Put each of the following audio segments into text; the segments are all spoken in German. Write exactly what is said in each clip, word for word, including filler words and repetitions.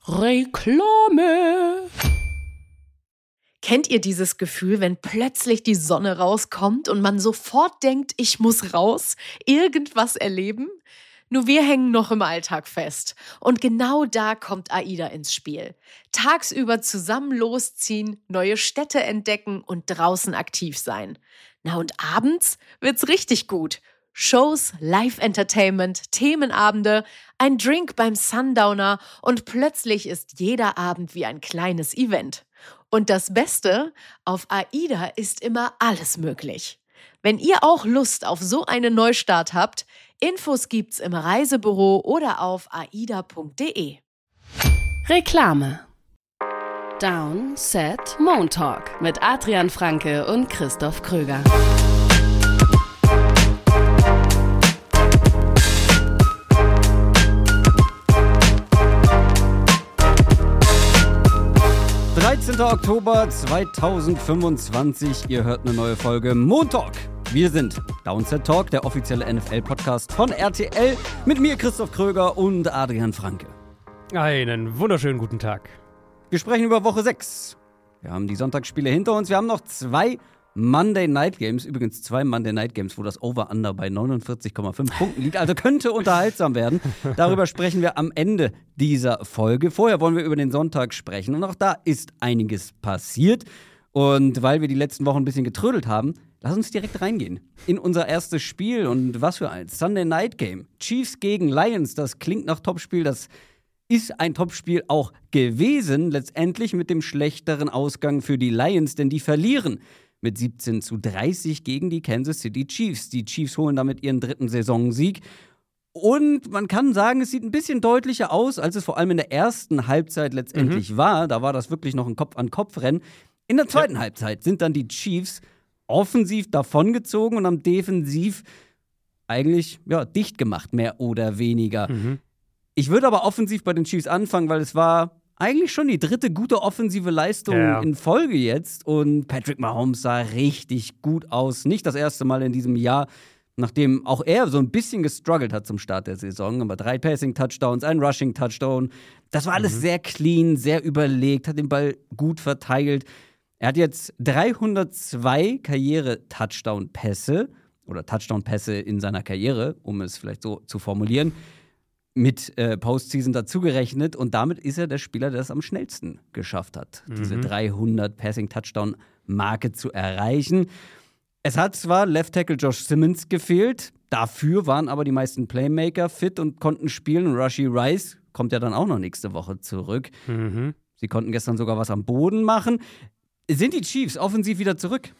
Reklame. Kennt ihr dieses Gefühl, wenn plötzlich die Sonne rauskommt und man sofort denkt, ich muss raus, irgendwas erleben? Nur wir hängen noch im Alltag fest. Und genau da kommt AIDA ins Spiel. Tagsüber zusammen losziehen, neue Städte entdecken und draußen aktiv sein. Na und abends wird's richtig gut. Shows, Live-Entertainment, Themenabende, ein Drink beim Sundowner und plötzlich ist jeder Abend wie ein kleines Event. Und das Beste, auf AIDA ist immer alles möglich. Wenn ihr auch Lust auf so einen Neustart habt, Infos gibt's im Reisebüro oder auf aida punkt de. Reklame. Down, Set, Montalk mit Adrian Franke und Christoph Kröger. dreizehnter Oktober zweitausendfünfundzwanzig, ihr hört eine neue Folge Montalk. Wir sind Downset Talk, der offizielle N F L-Podcast von R T L, mit mir Christoph Kröger und Adrian Franke. Einen wunderschönen guten Tag. Wir sprechen über Woche sechs. Wir haben die Sonntagsspiele hinter uns, wir haben noch zwei Monday Night Games, übrigens zwei Monday Night Games, wo das Over-Under bei neunundvierzig Komma fünf Punkten liegt, also könnte unterhaltsam werden. Darüber sprechen wir am Ende dieser Folge. Vorher wollen wir über den Sonntag sprechen und auch da ist einiges passiert. Und weil wir die letzten Wochen ein bisschen getrödelt haben, lass uns direkt reingehen in unser erstes Spiel. Und was für eins, Sunday Night Game. Chiefs gegen Lions, das klingt nach Topspiel, das ist ein Topspiel auch gewesen, letztendlich mit dem schlechteren Ausgang für die Lions, denn die verlieren mit siebzehn zu dreißig gegen die Kansas City Chiefs. Die Chiefs holen damit ihren dritten Saisonsieg. Und man kann sagen, es sieht ein bisschen deutlicher aus, als es vor allem in der ersten Halbzeit letztendlich mhm. war. Da war das wirklich noch ein Kopf-an-Kopf-Rennen. In der zweiten ja. Halbzeit sind dann die Chiefs offensiv davongezogen und haben defensiv eigentlich ja, dicht gemacht, mehr oder weniger. Mhm. Ich würde aber offensiv bei den Chiefs anfangen, weil es war eigentlich schon die dritte gute offensive Leistung ja. in Folge jetzt. Und Patrick Mahomes sah richtig gut aus. Nicht das erste Mal in diesem Jahr, nachdem auch er so ein bisschen gestruggelt hat zum Start der Saison. Aber drei Passing-Touchdowns, ein Rushing-Touchdown. Das war alles mhm. sehr clean, sehr überlegt, hat den Ball gut verteilt. Er hat jetzt dreihundertzwei Karriere-Touchdown-Pässe oder Touchdown-Pässe in seiner Karriere, um es vielleicht so zu formulieren, mit äh, Postseason dazugerechnet. Und damit ist er der Spieler, der es am schnellsten geschafft hat, mhm. diese dreihundert Passing-Touchdown-Marke zu erreichen. Es hat zwar Left Tackle Josh Simmons gefehlt, dafür waren aber die meisten Playmaker fit und konnten spielen. Und Rashee Rice kommt ja dann auch noch nächste Woche zurück. Mhm. Sie konnten gestern sogar was am Boden machen. Sind die Chiefs offensiv wieder zurück?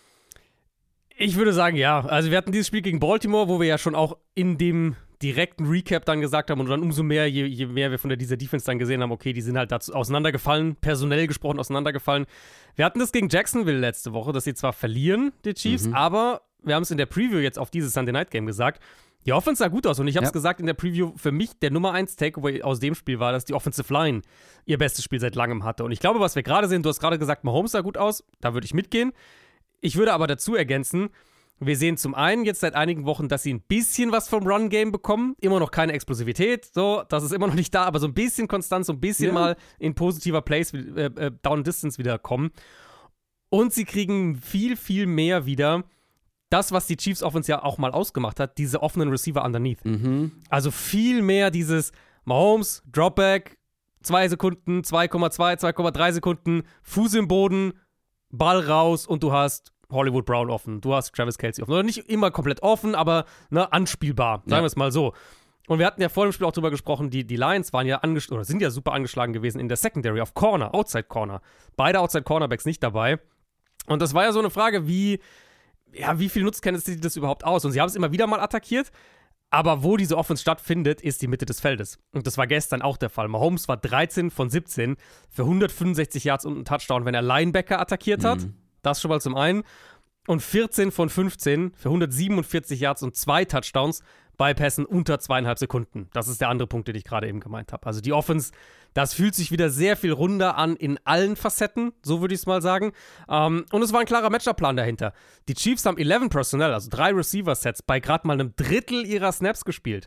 Ich würde sagen, ja. Also wir hatten dieses Spiel gegen Baltimore, wo wir ja schon auch in dem direkten Recap dann gesagt haben und dann umso mehr, je, je mehr wir von der, dieser Defense dann gesehen haben, okay, die sind halt dazu auseinandergefallen, personell gesprochen auseinandergefallen. Wir hatten das gegen Jacksonville letzte Woche, dass sie zwar verlieren, die Chiefs, mhm. aber wir haben es in der Preview jetzt auf dieses Sunday Night Game gesagt, die Offense sah gut aus und ich habe es ja. gesagt in der Preview, für mich der Nummer eins Takeaway aus dem Spiel war, dass die Offensive Line ihr bestes Spiel seit langem hatte. Und ich glaube, was wir gerade sehen, du hast gerade gesagt, Mahomes sah gut aus, da würde ich mitgehen. Ich würde aber dazu ergänzen, wir sehen zum einen jetzt seit einigen Wochen, dass sie ein bisschen was vom Run-Game bekommen. Immer noch keine Explosivität, so, das ist immer noch nicht da, aber so ein bisschen Konstanz, so ein bisschen ja. mal in positiver Place, äh, äh, Down-Distance wieder kommen. Und sie kriegen viel, viel mehr wieder das, was die Chiefs Offense ja auch mal ausgemacht hat, diese offenen Receiver underneath. Mhm. Also viel mehr dieses Mahomes, Dropback, zwei Sekunden, zwei Komma zwei, zwei Komma drei Sekunden, Fuß im Boden, Ball raus und du hast Hollywood Brown offen, du hast Travis Kelce offen. Oder nicht immer komplett offen, aber ne, anspielbar, sagen ja. wir es mal so. Und wir hatten ja vor dem Spiel auch drüber gesprochen, die, die Lions waren ja angesch- oder sind ja super angeschlagen gewesen in der Secondary, auf Corner, Outside Corner. Beide Outside Cornerbacks nicht dabei. Und das war ja so eine Frage, wie, ja, wie viel nutzt Kansas City das überhaupt aus? Und sie haben es immer wieder mal attackiert, aber wo diese Offense stattfindet, ist die Mitte des Feldes. Und das war gestern auch der Fall. Mahomes war dreizehn von siebzehn für hundertfünfundsechzig Yards und einen Touchdown, wenn er Linebacker attackiert hat. Mhm. Das schon mal zum einen. Und vierzehn von fünfzehn für hundertsiebenundvierzig Yards und zwei Touchdowns bei Pässen unter zweieinhalb Sekunden. Das ist der andere Punkt, den ich gerade eben gemeint habe. Also die Offense, das fühlt sich wieder sehr viel runder an in allen Facetten, so würde ich es mal sagen. Ähm, und es war ein klarer Matchup-Plan dahinter. Die Chiefs haben elf Personnel, also drei Receiver-Sets, bei gerade mal einem Drittel ihrer Snaps gespielt.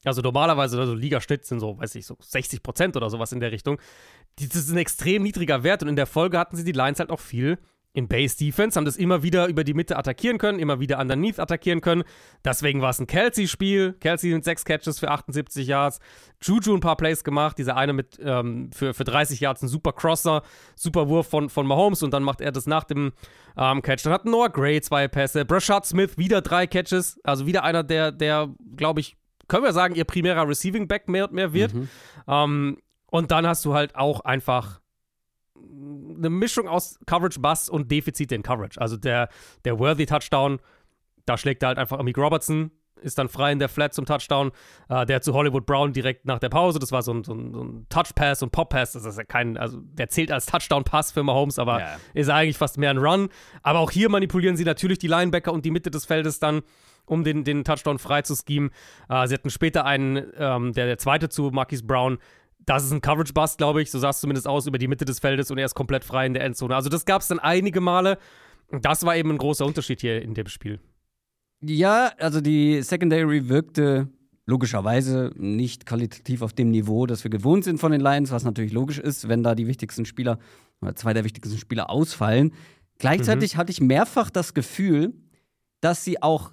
Also normalerweise, also Ligaschnitt sind so, weiß ich, so sechzig Prozent oder sowas in der Richtung. Das ist ein extrem niedriger Wert und in der Folge hatten sie die Lions halt auch viel in Base-Defense, haben das immer wieder über die Mitte attackieren können, immer wieder underneath attackieren können. Deswegen war es ein Kelsey-Spiel. Kelsey mit sechs Catches für achtundsiebzig Yards. Juju ein paar Plays gemacht. Dieser eine mit ähm, für, für dreißig Yards, ein super Crosser, super Wurf von, von Mahomes und dann macht er das nach dem ähm, Catch. Dann hat Noah Gray zwei Pässe. Brashard Smith wieder drei Catches. Also wieder einer, der, der glaube ich, können wir sagen, ihr primärer Receiving Back mehr und mehr wird. Mhm. Ähm, und dann hast du halt auch einfach eine Mischung aus Coverage Bust und Defizit in Coverage. Also der, der Worthy Touchdown, da schlägt er halt einfach Amik Robertson, ist dann frei in der Flat zum Touchdown. Äh, der zu Hollywood Brown direkt nach der Pause, das war so ein, so ein, so ein Touch-Pass und Pop-Pass, das ist ja kein, also der zählt als Touchdown-Pass für Mahomes, aber yeah. ist eigentlich fast mehr ein Run. Aber auch hier manipulieren sie natürlich die Linebacker und die Mitte des Feldes dann, um den, den Touchdown frei zu schemen. Äh, sie hatten später einen, ähm, der, der zweite zu Marquise Brown. Das ist ein Coverage-Bust, glaube ich. So sah es zumindest aus über die Mitte des Feldes und er ist komplett frei in der Endzone. Also das gab es dann einige Male. Das war eben ein großer Unterschied hier in dem Spiel. Ja, also die Secondary wirkte logischerweise nicht qualitativ auf dem Niveau, das wir gewohnt sind von den Lions, was natürlich logisch ist, wenn da die wichtigsten Spieler, oder zwei der wichtigsten Spieler ausfallen. Gleichzeitig mhm. hatte ich mehrfach das Gefühl, dass sie auch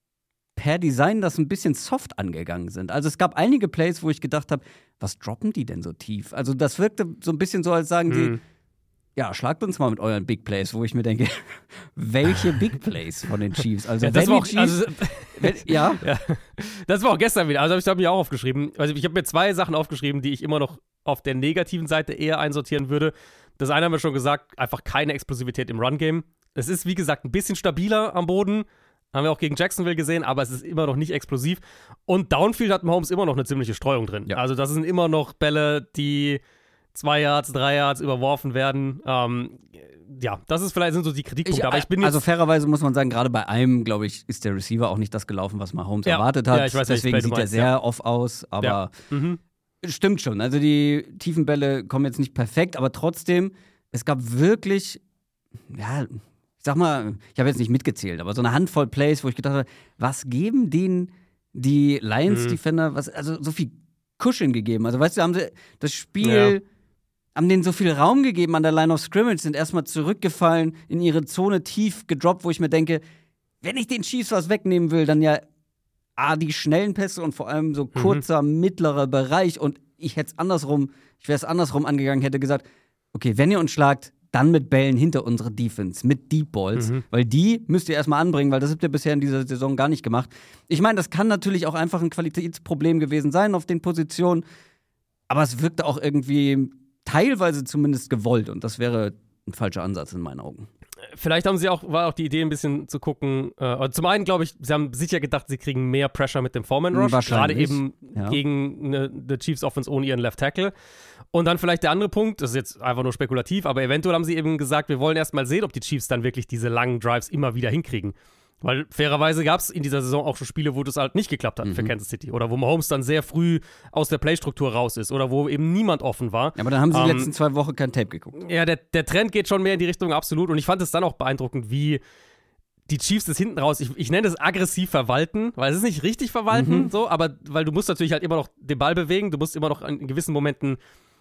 per Design das ein bisschen soft angegangen sind. Also es gab einige Plays, wo ich gedacht habe, was droppen die denn so tief? Also das wirkte so ein bisschen so, als sagen mhm. die, ja, schlagt uns mal mit euren Big Plays, wo ich mir denke, welche Big Plays von den Chiefs? Also, ja, das wenn war auch, Chiefs, also, wenn, ja? ja. Das war auch gestern wieder. Also, ich habe mir auch aufgeschrieben. Also, ich habe mir zwei Sachen aufgeschrieben, die ich immer noch auf der negativen Seite eher einsortieren würde. Das eine haben wir schon gesagt, einfach keine Explosivität im Run-Game. Es ist, wie gesagt, ein bisschen stabiler am Boden. Haben wir auch gegen Jacksonville gesehen, aber es ist immer noch nicht explosiv. Und Downfield hat Mahomes immer noch eine ziemliche Streuung drin. Ja. Also, das sind immer noch Bälle, die zwei Yards, drei Yards überworfen werden. Ähm, ja, das ist vielleicht sind so die Kritikpunkte. Ich, aber ich bin jetzt also fairerweise muss man sagen, gerade bei einem, glaube ich, ist der Receiver auch nicht das gelaufen, was Mahomes ja. erwartet hat. Ja, ich weiß, Deswegen sieht meinst, er sehr ja. off aus, aber ja. mhm. stimmt schon. Also die tiefen Bälle kommen jetzt nicht perfekt, aber trotzdem, es gab wirklich, ja, ich sag mal, ich habe jetzt nicht mitgezählt, aber so eine Handvoll Plays, wo ich gedacht habe, was geben denen die Lions-Defender, mhm. was, also so viel Cushion gegeben. Also weißt du, haben sie das Spiel ja. haben denen so viel Raum gegeben an der Line of Scrimmage, sind erstmal zurückgefallen, in ihre Zone tief gedroppt, wo ich mir denke, wenn ich den Chiefs was wegnehmen will, dann ja ah, die schnellen Pässe und vor allem so kurzer, mhm. mittlerer Bereich. Und ich hätte es andersrum, ich wäre es andersrum angegangen, hätte gesagt, okay, wenn ihr uns schlagt, dann mit Bällen hinter unsere Defense, mit Deep Balls, mhm. weil die müsst ihr erstmal anbringen, weil das habt ihr bisher in dieser Saison gar nicht gemacht. Ich meine, das kann natürlich auch einfach ein Qualitätsproblem gewesen sein auf den Positionen, aber es wirkte auch irgendwie teilweise zumindest gewollt und das wäre ein falscher Ansatz in meinen Augen. Vielleicht haben sie auch, war auch die Idee ein bisschen zu gucken, äh, zum einen glaube ich, sie haben sicher gedacht, sie kriegen mehr Pressure mit dem Foreman Rush, gerade eben ja. gegen eine, eine Chiefs Offense ohne ihren Left Tackle. Und dann vielleicht der andere Punkt, das ist jetzt einfach nur spekulativ, aber eventuell haben sie eben gesagt, wir wollen erst mal sehen, ob die Chiefs dann wirklich diese langen Drives immer wieder hinkriegen. Weil fairerweise gab es in dieser Saison auch schon Spiele, wo das halt nicht geklappt hat mhm. für Kansas City. Oder wo Mahomes dann sehr früh aus der Playstruktur raus ist. Oder wo eben niemand offen war. Ja, aber dann haben sie ähm, die letzten zwei Wochen kein Tape geguckt. Ja, der, der Trend geht schon mehr in die Richtung, absolut. Und ich fand es dann auch beeindruckend, wie die Chiefs das hinten raus, ich, ich nenne das aggressiv verwalten, weil es ist nicht richtig verwalten, mhm. so, aber weil du musst natürlich halt immer noch den Ball bewegen, du musst immer noch in gewissen Momenten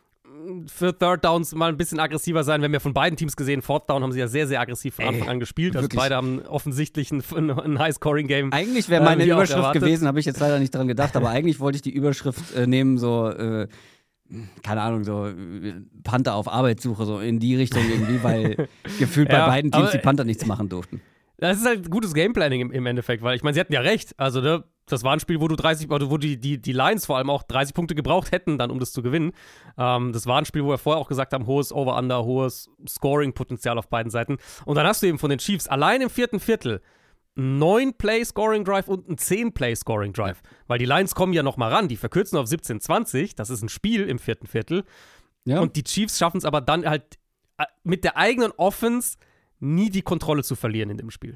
für Third Downs mal ein bisschen aggressiver sein. Wir haben ja von beiden Teams gesehen, Fourth Down haben sie ja sehr, sehr aggressiv von Anfang Ey, an gespielt. Also wirklich? Beide haben offensichtlich ein, ein High-Scoring-Game. Eigentlich wäre meine äh, Überschrift gewesen, habe ich jetzt leider nicht dran gedacht, aber eigentlich wollte ich die Überschrift äh, nehmen, so, äh, keine Ahnung, so äh, Panther auf Arbeitssuche, so in die Richtung irgendwie, weil gefühlt ja, bei beiden Teams die Panther nichts machen durften. Das ist halt gutes Gameplanning im, im Endeffekt, weil ich meine, sie hatten ja recht. Also, ne, das war ein Spiel, wo du dreißig, also wo die, die, die Lions vor allem auch dreißig Punkte gebraucht hätten, dann, um das zu gewinnen. Ähm, das war ein Spiel, wo wir vorher auch gesagt haben, hohes Over-Under, hohes Scoring-Potenzial auf beiden Seiten. Und dann hast du eben von den Chiefs allein im vierten Viertel neun Play-Scoring-Drive und ein zehn Play-Scoring-Drive. Weil die Lions kommen ja noch mal ran, die verkürzen auf siebzehn zwanzig, das ist ein Spiel im vierten Viertel. Ja. Und die Chiefs schaffen es aber dann halt mit der eigenen Offense nie die Kontrolle zu verlieren in dem Spiel.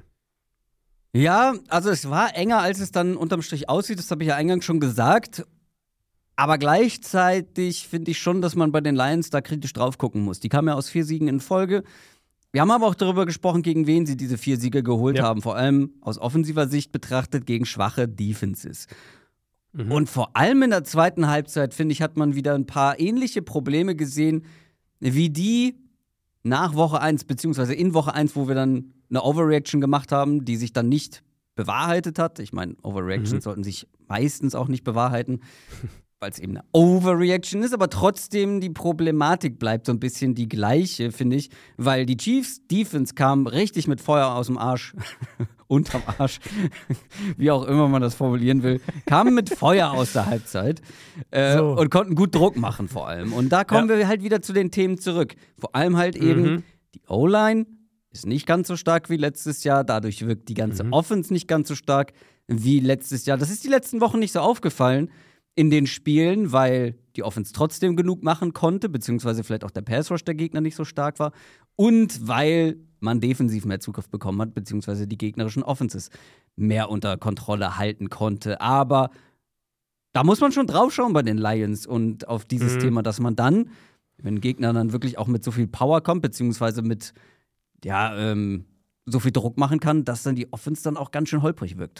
Ja, also es war enger, als es dann unterm Strich aussieht, das habe ich ja eingangs schon gesagt. Aber gleichzeitig finde ich schon, dass man bei den Lions da kritisch drauf gucken muss. Die kamen ja aus vier Siegen in Folge. Wir haben aber auch darüber gesprochen, gegen wen sie diese vier Siege geholt ja. haben. Vor allem aus offensiver Sicht betrachtet gegen schwache Defenses. Mhm. Und vor allem in der zweiten Halbzeit, finde ich, hat man wieder ein paar ähnliche Probleme gesehen, wie die nach Woche eins, beziehungsweise in Woche eins, wo wir dann eine Overreaction gemacht haben, die sich dann nicht bewahrheitet hat. Ich meine, Overreactions mhm. sollten sich meistens auch nicht bewahrheiten, weil es eben eine Overreaction ist, aber trotzdem die Problematik bleibt so ein bisschen die gleiche, finde ich, weil die Chiefs Defense kam richtig mit Feuer aus dem Arsch, unterm Arsch, wie auch immer man das formulieren will, kamen mit Feuer aus der Halbzeit äh, so. und konnten gut Druck machen vor allem. Und da kommen ja. wir halt wieder zu den Themen zurück. Vor allem halt eben mhm. die O-Line ist nicht ganz so stark wie letztes Jahr, dadurch wirkt die ganze mhm. Offense nicht ganz so stark wie letztes Jahr. Das ist die letzten Wochen nicht so aufgefallen in den Spielen, weil die Offense trotzdem genug machen konnte, beziehungsweise vielleicht auch der Pass-Rush der Gegner nicht so stark war und weil man defensiv mehr Zugriff bekommen hat, beziehungsweise die gegnerischen Offenses mehr unter Kontrolle halten konnte. Aber da muss man schon draufschauen bei den Lions und auf dieses mhm. Thema, dass man dann, wenn ein Gegner dann wirklich auch mit so viel Power kommt, beziehungsweise mit ja, ähm, so viel Druck machen kann, dass dann die Offense dann auch ganz schön holprig wirkt.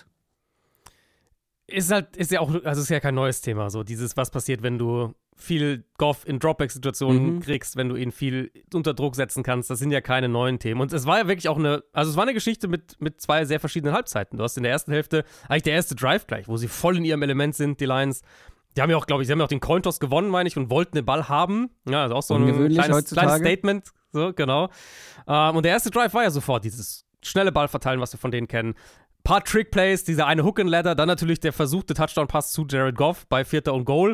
Ist halt, ist ja auch, also ist ja kein neues Thema, so dieses, was passiert, wenn du viel Goff in Dropback-Situationen mhm. kriegst, wenn du ihn viel unter Druck setzen kannst, das sind ja keine neuen Themen. Und es war ja wirklich auch eine, also es war eine Geschichte mit, mit zwei sehr verschiedenen Halbzeiten. Du hast in der ersten Hälfte eigentlich der erste Drive gleich, wo sie voll in ihrem Element sind, die Lions. Die haben ja auch, glaube ich, sie haben ja auch den Cointoss gewonnen, meine ich, und wollten den Ball haben. Ja, also auch so ein kleines, kleines Statement, so, genau. Ähm, und der erste Drive war ja sofort dieses schnelle Ballverteilen, was wir von denen kennen. Paar Trick-Plays, dieser eine Hook-and-Ladder, dann natürlich der versuchte Touchdown-Pass zu Jared Goff bei Vierter und Goal,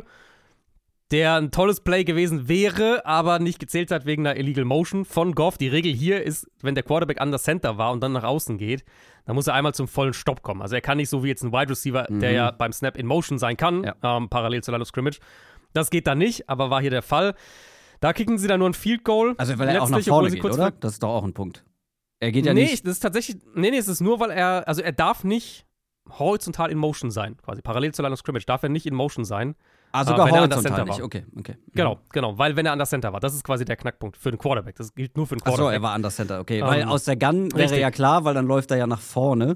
der ein tolles Play gewesen wäre, aber nicht gezählt hat wegen einer Illegal Motion von Goff. Die Regel hier ist, wenn der Quarterback an das Center war und dann nach außen geht, dann muss er einmal zum vollen Stopp kommen. Also er kann nicht so wie jetzt ein Wide Receiver, mhm. der ja beim Snap in Motion sein kann, ja. ähm, parallel zur Line of Scrimmage. Das geht da nicht, aber war hier der Fall. Da kicken sie dann nur ein Field Goal. Also weil er auch nach vorne geht, oder? Das ist doch auch ein Punkt. Er geht ja nee, nicht. das ist tatsächlich, nee, nee, es ist nur, weil er, also er darf nicht horizontal in Motion sein, quasi parallel zur Line of Scrimmage, darf er nicht in Motion sein. Ah, sogar äh, horizontal nicht, okay, okay. Genau, genau, weil wenn er an der Center war, das ist quasi der Knackpunkt für den Quarterback, das gilt nur für den Quarterback. Achso, er war an der Center, okay, ähm, weil aus der Gun wäre richtig. Ja klar, weil dann läuft er ja nach vorne.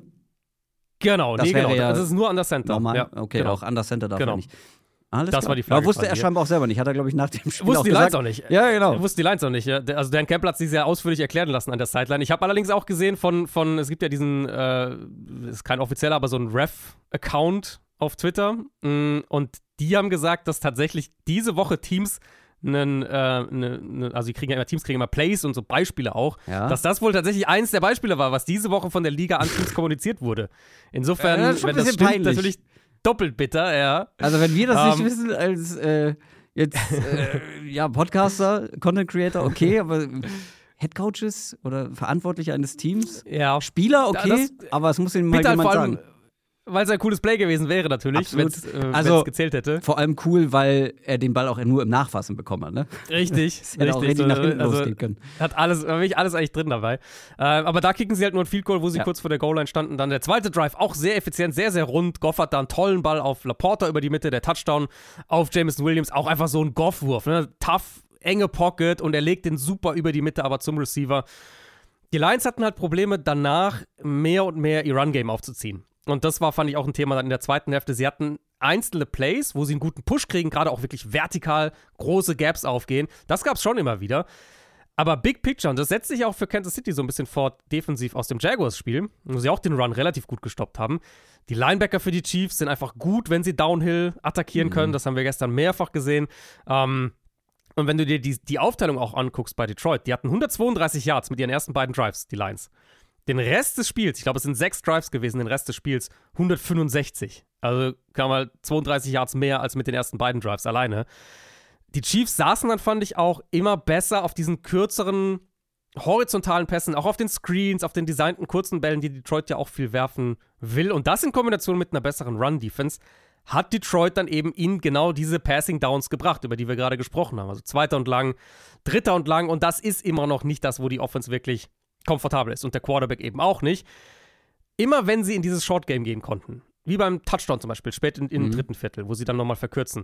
Genau, das nee, genau, ja das ist nur an der Center. Normal, ja, okay, genau. auch an der Center darf genau. er nicht. Alles das klar. war die Frage. Aber wusste er scheinbar auch selber nicht. Hat er, glaube ich, nach dem Spiel wusste auch die gesagt. Lions auch nicht. Ja, genau. Wusste die Lions auch nicht. Ja. Also Dan Campbell hat sich sehr ausführlich erklären lassen an der Sideline. Ich habe allerdings auch gesehen von, von, es gibt ja diesen, äh, ist kein offizieller, aber so ein Ref-Account auf Twitter. Und die haben gesagt, dass tatsächlich diese Woche Teams einen, äh, ne, ne, also die kriegen ja immer, Teams kriegen immer Plays und so Beispiele auch, ja. dass das wohl tatsächlich eins der Beispiele war, was diese Woche von der Liga an Teams kommuniziert wurde. Insofern, ja, das wenn das stimmt, peinlich. Natürlich doppelt bitter, ja. Also wenn wir das um, nicht wissen als äh, jetzt äh, ja, Podcaster, Content Creator, okay, aber Headcoaches oder Verantwortliche eines Teams, ja. Spieler, okay, das, aber es muss ihnen mal jemand vor allem, sagen. Weil es ein cooles Play gewesen wäre natürlich, wenn es äh, also, gezählt hätte. Vor allem cool, weil er den Ball auch nur im Nachfassen bekommen hat, ne? Richtig, das hätte auch richtig nach hinten also, losgehen können. Hat alles, wirklich alles eigentlich drin dabei. Äh, aber da kicken sie halt nur ein Field Goal, wo sie ja. kurz vor der Goal-Line standen. Dann der zweite Drive, auch sehr effizient, sehr, sehr rund. Goff hat da einen tollen Ball auf Laporta über die Mitte, der Touchdown auf Jameson Williams. Auch einfach so ein Goff-Wurf, ne? Tough, enge Pocket und er legt den super über die Mitte, aber zum Receiver. Die Lions hatten halt Probleme, danach mehr und mehr ihr Run-Game aufzuziehen. Und das war, fand ich, auch ein Thema dann in der zweiten Hälfte. Sie hatten einzelne Plays, wo sie einen guten Push kriegen, gerade auch wirklich vertikal große Gaps aufgehen. Das gab es schon immer wieder. Aber Big Picture, und das setzt sich auch für Kansas City so ein bisschen fort, defensiv aus dem Jaguars-Spiel, wo sie auch den Run relativ gut gestoppt haben. Die Linebacker für die Chiefs sind einfach gut, wenn sie Downhill attackieren mhm. können. Das haben wir gestern mehrfach gesehen. Ähm, und wenn du dir die, die Aufteilung auch anguckst bei Detroit, die hatten hundertzweiunddreißig Yards mit ihren ersten beiden Drives, die Lions. Den Rest des Spiels, ich glaube, es sind sechs Drives gewesen, den Rest des Spiels hundertfünfundsechzig. Also kam mal zweiunddreißig Yards mehr als mit den ersten beiden Drives alleine. Die Chiefs saßen dann, fand ich, auch immer besser auf diesen kürzeren, horizontalen Pässen, auch auf den Screens, auf den designten kurzen Bällen, die Detroit ja auch viel werfen will. Und das in Kombination mit einer besseren Run-Defense hat Detroit dann eben in genau diese Passing-Downs gebracht, über die wir gerade gesprochen haben. Also zweiter und lang, dritter und lang. Und das ist immer noch nicht das, wo die Offense wirklich komfortabel ist und der Quarterback eben auch nicht. Immer wenn sie in dieses Short-Game gehen konnten, wie beim Touchdown zum Beispiel, spät in, in mhm. dritten Viertel, wo sie dann nochmal verkürzen,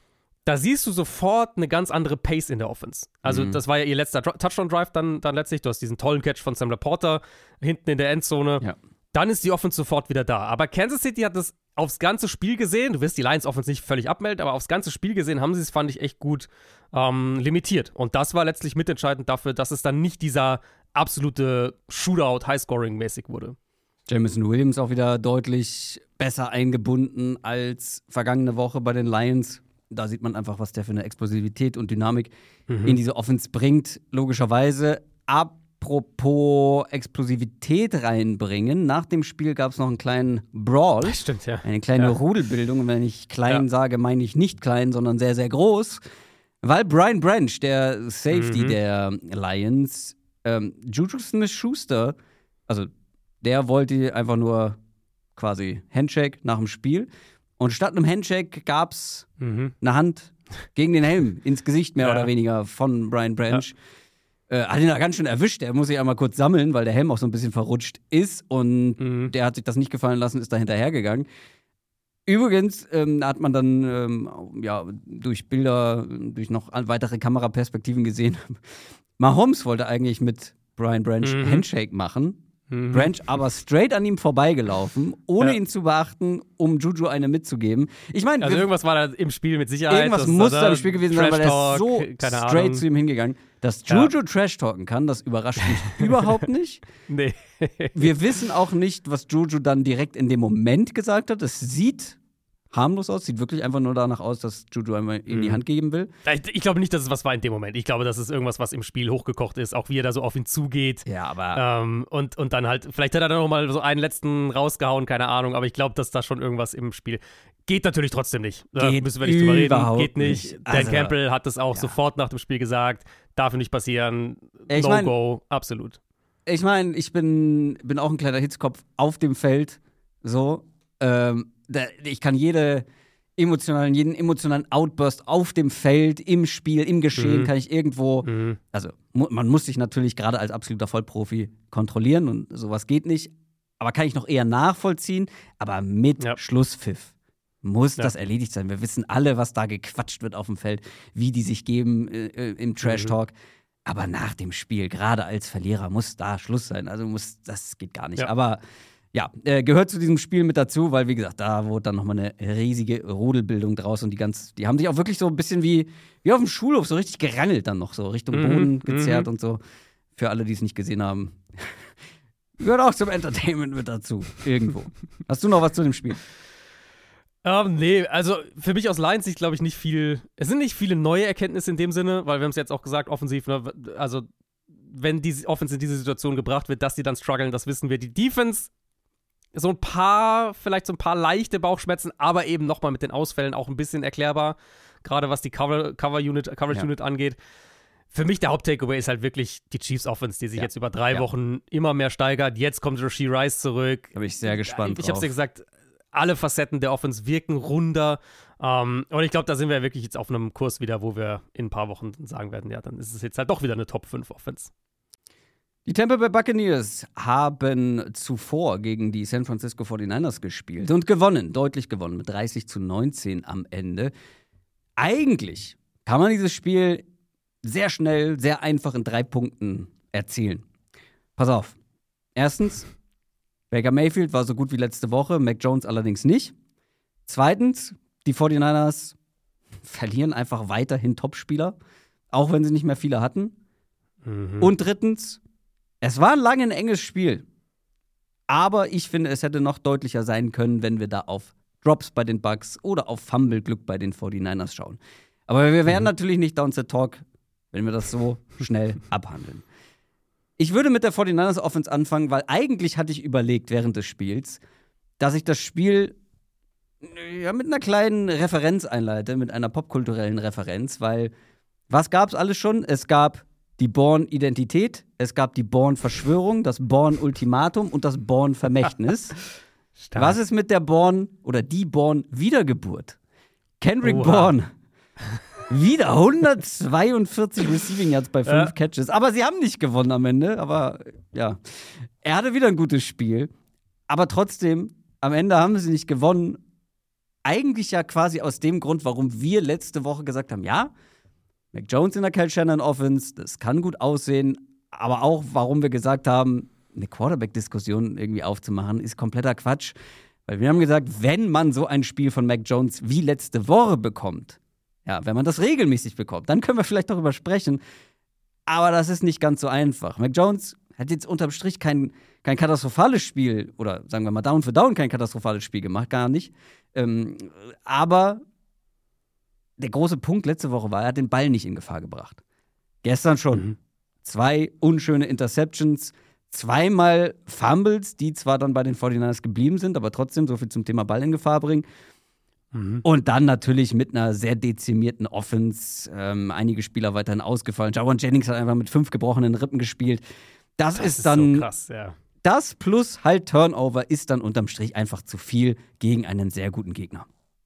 da siehst du sofort eine ganz andere Pace in der Offense. Also mhm. das war ja ihr letzter Touchdown-Drive dann, dann letztlich. Du hast diesen tollen Catch von Sam Laporta hinten in der Endzone. Ja. dann ist die Offense sofort wieder da. Aber Kansas City hat das aufs ganze Spiel gesehen, du wirst die Lions Offense nicht völlig abmelden, aber aufs ganze Spiel gesehen haben sie es, fand ich, echt gut ähm, limitiert. Und das war letztlich mitentscheidend dafür, dass es dann nicht dieser absolute Shootout High-Scoring-mäßig wurde. Jameson Williams auch wieder deutlich besser eingebunden als vergangene Woche bei den Lions. Da sieht man einfach, was der für eine Explosivität und Dynamik mhm. in diese Offense bringt, logischerweise. Apropos Explosivität reinbringen, nach dem Spiel gab es noch einen kleinen Brawl. Das stimmt, ja. Eine kleine ja. Rudelbildung. Und wenn ich klein ja. sage, meine ich nicht klein, sondern sehr, sehr groß. Weil Brian Branch, der Safety mhm. der Lions, ähm, Juju Smith-Schuster, also der wollte einfach nur quasi Handshake nach dem Spiel. Und statt einem Handshake gab es mhm. eine Hand gegen den Helm ins Gesicht, mehr ja. oder weniger, von Brian Branch. Ja. Äh, hat ihn da ganz schön erwischt. Der muss sich einmal kurz sammeln, weil der Helm auch so ein bisschen verrutscht ist. Und mhm. der hat sich das nicht gefallen lassen, ist da hinterhergegangen. Übrigens ähm, hat man dann ähm, ja, durch Bilder, durch noch weitere Kameraperspektiven gesehen, Mahomes wollte eigentlich mit Brian Branch mhm. Handshake machen. Mhm. Branch aber straight an ihm vorbeigelaufen, ohne ja. ihn zu beachten, um Juju eine mitzugeben. Ich meine, also irgendwas war da im Spiel mit Sicherheit. Irgendwas muss da im Spiel gewesen sein, weil er ist so straight Ahnung. zu ihm hingegangen. Dass Juju ja. Trash-talken kann, das überrascht mich überhaupt nicht. Nee. Wir wissen auch nicht, was Juju dann direkt in dem Moment gesagt hat. Es sieht harmlos aus, sieht wirklich einfach nur danach aus, dass Juju einmal ihm mhm. die Hand geben will. Ich, ich glaube nicht, dass es was war in dem Moment. Ich glaube, das ist irgendwas, was im Spiel hochgekocht ist, auch wie er da so auf ihn zugeht. Ja, aber ähm, und, und dann halt, vielleicht hat er dann noch mal so einen letzten rausgehauen, keine Ahnung, aber ich glaube, dass da schon irgendwas im Spiel geht natürlich trotzdem nicht. Da müssen wir nicht drüber reden. Geht nicht. nicht. Dan also, Campbell hat das auch ja. sofort nach dem Spiel gesagt. Darf nicht passieren. Ich no mein, go. Absolut. Ich meine, ich bin, bin auch ein kleiner Hitzkopf auf dem Feld. So, ähm, da, ich kann jede emotionalen, jeden emotionalen Outburst auf dem Feld, im Spiel, im Geschehen, mhm. kann ich irgendwo, mhm. also mu- man muss sich natürlich gerade als absoluter Vollprofi kontrollieren und sowas geht nicht, aber kann ich noch eher nachvollziehen, aber mit ja. Schlusspfiff muss ja. das erledigt sein. Wir wissen alle, was da gequatscht wird auf dem Feld, wie die sich geben äh, im Trash-Talk. Mhm. Aber nach dem Spiel, gerade als Verlierer, muss da Schluss sein. Also muss, das geht gar nicht. Ja. Aber ja, äh, gehört zu diesem Spiel mit dazu, weil, wie gesagt, da wurde dann nochmal eine riesige Rudelbildung draus und die ganz, die haben sich auch wirklich so ein bisschen wie, wie auf dem Schulhof so richtig gerangelt dann noch so, Richtung mhm. Boden gezerrt mhm. und so. Für alle, die es nicht gesehen haben. Gehört auch zum Entertainment mit dazu, irgendwo. Hast du noch was zu dem Spiel? Ähm, nee, also für mich aus Lions Sicht glaube ich nicht viel, es sind nicht viele neue Erkenntnisse in dem Sinne, weil wir haben es jetzt auch gesagt, offensiv, ne, also wenn die Offense in diese Situation gebracht wird, dass die dann strugglen, das wissen wir. Die Defense, so ein paar, vielleicht so ein paar leichte Bauchschmerzen, aber eben nochmal mit den Ausfällen auch ein bisschen erklärbar, gerade was die Cover, Cover Unit, Coverage ja. Unit angeht. Für mich der Haupt-Takeaway ist halt wirklich die Chiefs Offense, die sich ja. jetzt über drei ja. Wochen immer mehr steigert. Jetzt kommt Rashee Rice zurück. Da bin ich sehr gespannt Ich, ich hab's dir gesagt, alle Facetten der Offense wirken runder. Um, und ich glaube, da sind wir wirklich jetzt auf einem Kurs wieder, wo wir in ein paar Wochen sagen werden, ja, dann ist es jetzt halt doch wieder eine Top fünf Offense. Die Tampa Bay Buccaneers haben zuvor gegen die San Francisco forty-niners gespielt und gewonnen, deutlich gewonnen, mit dreißig zu neunzehn am Ende. Eigentlich kann man dieses Spiel sehr schnell, sehr einfach in drei Punkten erzielen. Pass auf. Erstens, Baker Mayfield war so gut wie letzte Woche, Mac Jones allerdings nicht. Zweitens, die forty-niners verlieren einfach weiterhin Topspieler, auch wenn sie nicht mehr viele hatten. Mhm. Und drittens, es war lange ein enges Spiel, aber ich finde, es hätte noch deutlicher sein können, wenn wir da auf Drops bei den Bucks oder auf Fumble-Glück bei den forty-niners schauen. Aber wir werden mhm. natürlich nicht down the talk, wenn wir das so schnell abhandeln. Ich würde mit der forty-niners Offense anfangen, weil eigentlich hatte ich überlegt während des Spiels, dass ich das Spiel ja, mit einer kleinen Referenz einleite, mit einer popkulturellen Referenz, weil was gab's alles schon? Es gab die Bourne-Identität, es gab die Bourne-Verschwörung, das Bourne-Ultimatum und das Bourne-Vermächtnis. Was ist mit der Bourne oder die Bourne-Wiedergeburt? Kendrick Oha. Bourne. Wieder hundertzweiundvierzig Receiving Yards bei fünf ja. Catches. Aber sie haben nicht gewonnen am Ende. Aber ja, er hatte wieder ein gutes Spiel. Aber trotzdem, am Ende haben sie nicht gewonnen. Eigentlich ja quasi aus dem Grund, warum wir letzte Woche gesagt haben, ja, Mac Jones in der Kyle Shanahan Offense, das kann gut aussehen. Aber auch, warum wir gesagt haben, eine Quarterback-Diskussion irgendwie aufzumachen, ist kompletter Quatsch. Weil wir haben gesagt, wenn man so ein Spiel von Mac Jones wie letzte Woche bekommt, ja, wenn man das regelmäßig bekommt, dann können wir vielleicht darüber sprechen. Aber das ist nicht ganz so einfach. Mac Jones hat jetzt unterm Strich kein, kein katastrophales Spiel, oder sagen wir mal Down für Down kein katastrophales Spiel gemacht, gar nicht. Ähm, aber der große Punkt letzte Woche war, er hat den Ball nicht in Gefahr gebracht. Gestern schon. Mhm. Zwei unschöne Interceptions, zweimal Fumbles, die zwar dann bei den forty-niners geblieben sind, aber trotzdem so viel zum Thema Ball in Gefahr bringen. Mhm. Und dann natürlich mit einer sehr dezimierten Offense. Ähm, einige Spieler weiterhin ausgefallen. Jawan Jennings hat einfach mit fünf gebrochenen Rippen gespielt. Das, das ist, ist dann. So krass, ja. Das plus halt Turnover ist dann unterm Strich einfach zu viel gegen einen sehr guten Gegner.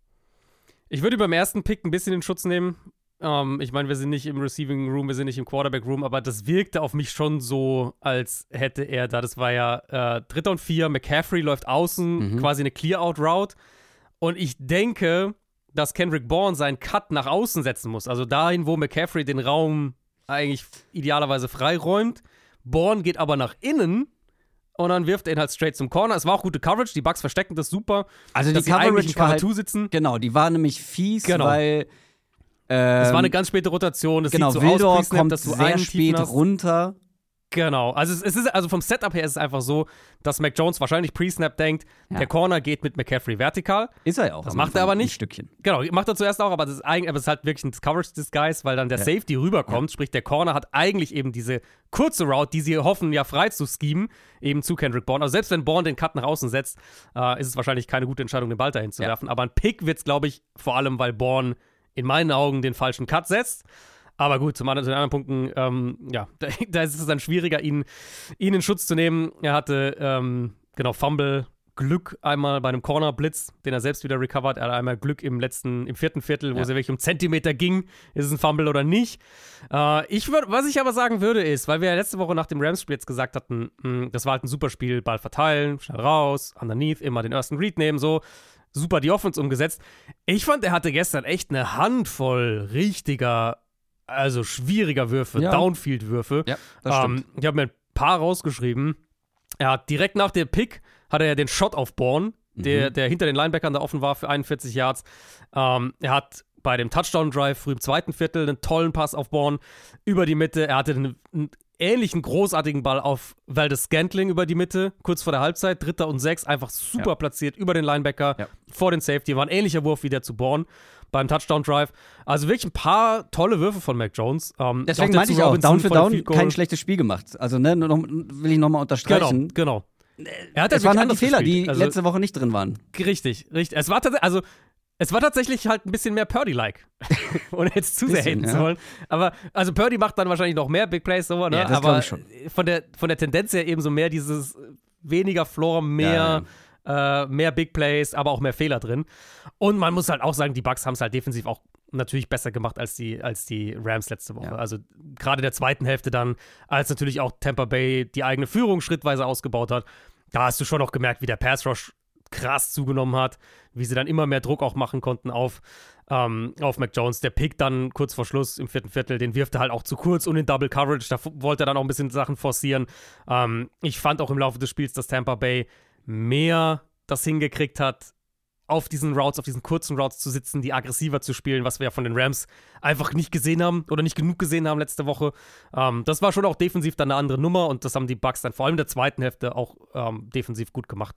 Ich würde beim ersten Pick ein bisschen in Schutz nehmen. Um, ich meine, wir sind nicht im Receiving Room, wir sind nicht im Quarterback Room, aber das wirkte auf mich schon so, als hätte er da, das war ja äh, Dritter und Vier, McCaffrey läuft außen, mhm. quasi eine Clear-Out-Route. Und ich denke, dass Kendrick Bourne seinen Cut nach außen setzen muss. Also dahin, wo McCaffrey den Raum eigentlich idealerweise freiräumt. Bourne geht aber nach innen und dann wirft er ihn halt straight zum Corner. Es war auch gute Coverage, die Bucks verstecken das super. Also die Coverage war halt, sitzen. Genau, die war nämlich fies, genau. weil Ähm, es war eine ganz späte Rotation. Das genau, sieht so Wildor aus, kommt dass du sehr spät runter. Genau. Also es, es ist also vom Setup her ist es einfach so, dass Mac Jones wahrscheinlich Pre-Snap denkt, ja. der Corner geht mit McCaffrey vertikal. Ist er ja auch. Das macht er aber nicht. Ein Stückchen. Genau, macht er zuerst auch, aber das ist eigentlich, aber es ist halt wirklich ein Coverage-Disguise, weil dann der ja. Safety rüberkommt. Ja. Sprich, der Corner hat eigentlich eben diese kurze Route, die sie hoffen, ja frei zu schemen, eben zu Kendrick Bourne. Also selbst wenn Bourne den Cut nach außen setzt, äh, ist es wahrscheinlich keine gute Entscheidung, den Ball dahin zu ja. werfen. Aber ein Pick wird es, glaube ich, vor allem, weil Bourne in meinen Augen den falschen Cut setzt. Aber gut, zum anderen, zu den anderen Punkten, ähm, ja, da, da ist es dann schwieriger, ihn, ihn in Schutz zu nehmen. Er hatte, ähm, genau, Fumble, Glück einmal bei einem Corner-Blitz, den er selbst wieder recovert. Er hatte einmal Glück im letzten, im vierten Viertel, wo ja. es ja wirklich um Zentimeter ging. Ist es ein Fumble oder nicht? Äh, ich würd, was ich aber sagen würde, ist, weil wir ja letzte Woche nach dem Rams-Spiel jetzt gesagt hatten, mh, das war halt ein super Spiel, Ball verteilen, schnell raus, underneath, immer den ersten Read nehmen, so. Super die Offense umgesetzt. Ich fand, er hatte gestern echt eine Handvoll richtiger, also schwieriger Würfe, ja. Downfield-Würfe. Ja, das stimmt. Ähm, ich habe mir ein paar rausgeschrieben. Er hat direkt nach dem Pick, hat er ja den Shot auf Bourne, mhm. der, der hinter den Linebackern da offen war für einundvierzig Yards. Ähm, er hat bei dem Touchdown-Drive früh im zweiten Viertel einen tollen Pass auf Bourne über die Mitte. Er hatte einen, einen ähnlichen großartigen Ball auf Valdez-Scantling über die Mitte, kurz vor der Halbzeit, Dritter und Sechs, einfach super ja. platziert über den Linebacker, ja. vor den Safety. War ein ähnlicher Wurf wie der zu Bourne beim Touchdown-Drive. Also wirklich ein paar tolle Würfe von Mac Jones. Ähm, Deswegen meinte ich auch, Down für Down kein schlechtes Spiel gemacht. Also, ne, noch, will ich nochmal unterstreichen. Genau, genau. Er hat es waren halt die Fehler, gespielt. die also, letzte Woche nicht drin waren. Richtig, richtig. Es war tatsächlich, also Es war tatsächlich halt ein bisschen mehr Purdy-like, ohne jetzt zu sehr bisschen, haten ja. zu wollen. Aber, also Purdy macht dann wahrscheinlich noch mehr Big Plays, so, ne? Ja, das aber ich schon. Von der, von der Tendenz her eben so mehr dieses weniger Floor, mehr, ja, ja. Äh, mehr Big Plays, aber auch mehr Fehler drin. Und man muss halt auch sagen, die Bucks haben es halt defensiv auch natürlich besser gemacht als die, als die Rams letzte Woche. Ja. Also gerade in der zweiten Hälfte dann, als natürlich auch Tampa Bay die eigene Führung schrittweise ausgebaut hat, da hast du schon noch gemerkt, wie der Pass-Rush krass zugenommen hat, wie sie dann immer mehr Druck auch machen konnten auf, ähm, auf Mac Jones. Der Pick dann kurz vor Schluss im vierten Viertel, den wirft er halt auch zu kurz und in Double Coverage, da f- wollte er dann auch ein bisschen Sachen forcieren. Ähm, ich fand auch im Laufe des Spiels, dass Tampa Bay mehr das hingekriegt hat, auf diesen Routes, auf diesen kurzen Routes zu sitzen, die aggressiver zu spielen, was wir ja von den Rams einfach nicht gesehen haben oder nicht genug gesehen haben letzte Woche. Ähm, das war schon auch defensiv dann eine andere Nummer und das haben die Bucks dann vor allem in der zweiten Hälfte auch ähm, defensiv gut gemacht.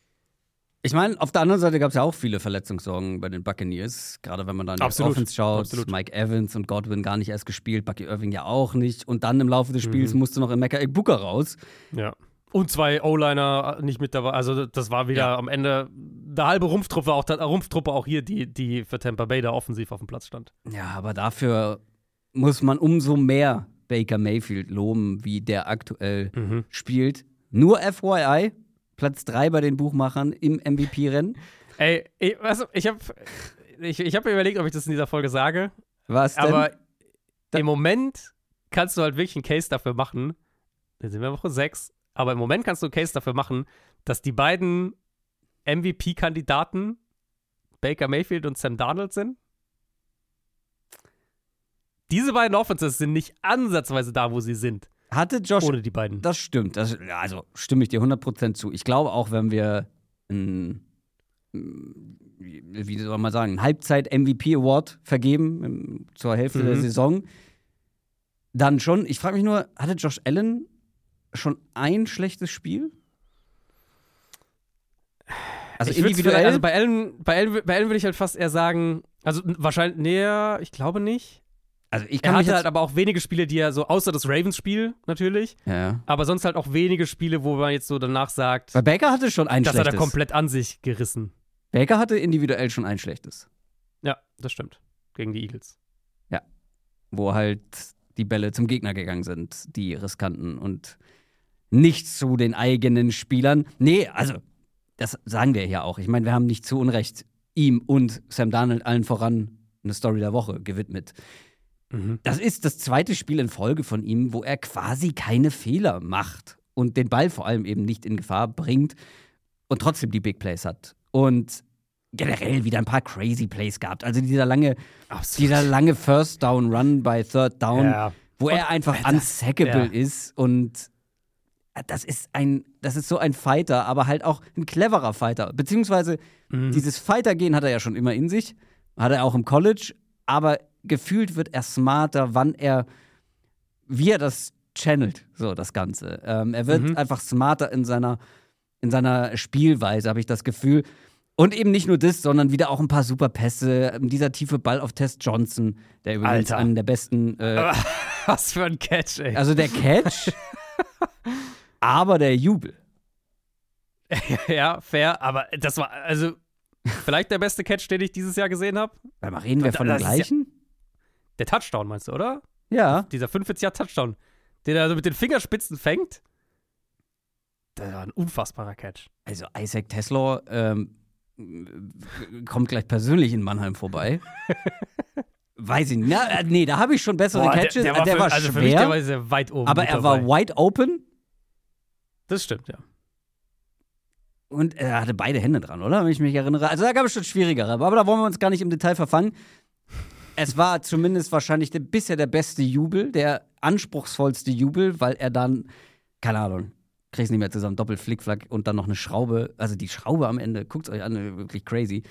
Ich meine, auf der anderen Seite gab es ja auch viele Verletzungssorgen bei den Buccaneers. Gerade wenn man dann auf Offense schaut. Absolut. Mike Evans und Godwin gar nicht erst gespielt, Bucky Irving ja auch nicht. Und dann im Laufe des Spiels mhm. musste noch Emeka Egbuka raus. Ja. Und zwei O-Liner nicht mit dabei. Also das war wieder ja. am Ende eine halbe Rumpftruppe, auch, Rumpftruppe auch hier, die, die für Tampa Bay da offensiv auf dem Platz stand. Ja, aber dafür muss man umso mehr Baker Mayfield loben, wie der aktuell mhm. spielt. Nur F Y I, Platz drei bei den Buchmachern im M V P-Rennen. Ey, ich, also, ich habe ich, ich hab mir überlegt, ob ich das in dieser Folge sage. Was denn? Aber da- im Moment kannst du halt wirklich einen Case dafür machen. Dann sind wir in Woche sechs. Aber im Moment kannst du einen Case dafür machen, dass die beiden M V P-Kandidaten Baker Mayfield und Sam Darnold sind. Diese beiden Offenses sind nicht ansatzweise da, wo sie sind. hatte Josh, ohne die beiden. Das stimmt, das, also stimme ich dir hundert Prozent zu. Ich glaube auch, wenn wir ein, wie soll man sagen, einen Halbzeit-M V P-Award vergeben im, zur Hälfte Mhm. der Saison, dann schon. Ich frage mich nur, hatte Josh Allen schon ein schlechtes Spiel? Also ich würd's individuell? vielleicht- Also bei Allen, bei Allen, bei Allen würde ich halt fast eher sagen, also n- wahrscheinlich, nee, ich glaube nicht. Also ich Er kann mich hatte jetzt, halt aber auch wenige Spiele, die er so, außer das Ravens-Spiel natürlich, ja. aber sonst halt auch wenige Spiele, wo man jetzt so danach sagt, Weil Baker hatte schon ein das hat schlechtes. er komplett an sich gerissen. Baker hatte individuell schon ein schlechtes. Ja, das stimmt. Gegen die Eagles. Wo halt die Bälle zum Gegner gegangen sind, die riskanten und nicht zu den eigenen Spielern. Nee, also, das sagen wir ja auch. Ich meine, wir haben nicht zu Unrecht ihm und Sam Darnold allen voran eine Story der Woche gewidmet. Mhm. Das ist das zweite Spiel in Folge von ihm, wo er quasi keine Fehler macht und den Ball vor allem eben nicht in Gefahr bringt und trotzdem die Big Plays hat. Und generell wieder ein paar crazy Plays gehabt. Also dieser lange, dieser lange First Down Run bei Third Down, Ja. wo er einfach das- unsackable ja. ist und das ist ein, das ist so ein Fighter, aber halt auch ein cleverer Fighter. Beziehungsweise Mhm. dieses Fighter-Gehen hat er ja schon immer in sich, hat er auch im College, aber gefühlt wird er smarter, wann er, wie er das channelt, so das Ganze. Ähm, er wird Mhm. einfach smarter in seiner, in seiner Spielweise, habe ich das Gefühl. Und eben nicht nur das, sondern wieder auch ein paar super Pässe. Dieser tiefe Ball auf Tess Johnson, der übrigens Alter. einen der besten. Äh, Was für ein Catch, ey. also der Catch, aber der Jubel. Ja, fair, aber das war, also, vielleicht der beste Catch, den ich dieses Jahr gesehen habe. Warte mal, reden wir von dem Das ist ja- gleichen? Der Touchdown, meinst du, oder? Ja. Dieser fünfundvierzig-Jahr-Touchdown, den er so mit den Fingerspitzen fängt. Das war ein unfassbarer Catch. Also Isaac Tesla ähm, kommt gleich persönlich in Mannheim vorbei. Weiß ich nicht. Na, äh, nee, da habe ich schon bessere Boah, Catches. Der, der für, war also schwer, für mich, der war sehr weit oben. aber mit er war dabei. wide open Das stimmt, ja. und er hatte beide Hände dran, oder? Wenn ich mich erinnere. Also da gab es schon schwierigere, aber da wollen wir uns gar nicht im Detail verfangen. Es war zumindest wahrscheinlich der, bisher der beste Jubel, der anspruchsvollste Jubel, weil er dann, keine Ahnung, krieg's nicht mehr zusammen, Doppel-Flickflack und dann noch eine Schraube. Also die Schraube am Ende, guckt's euch an, wirklich crazy.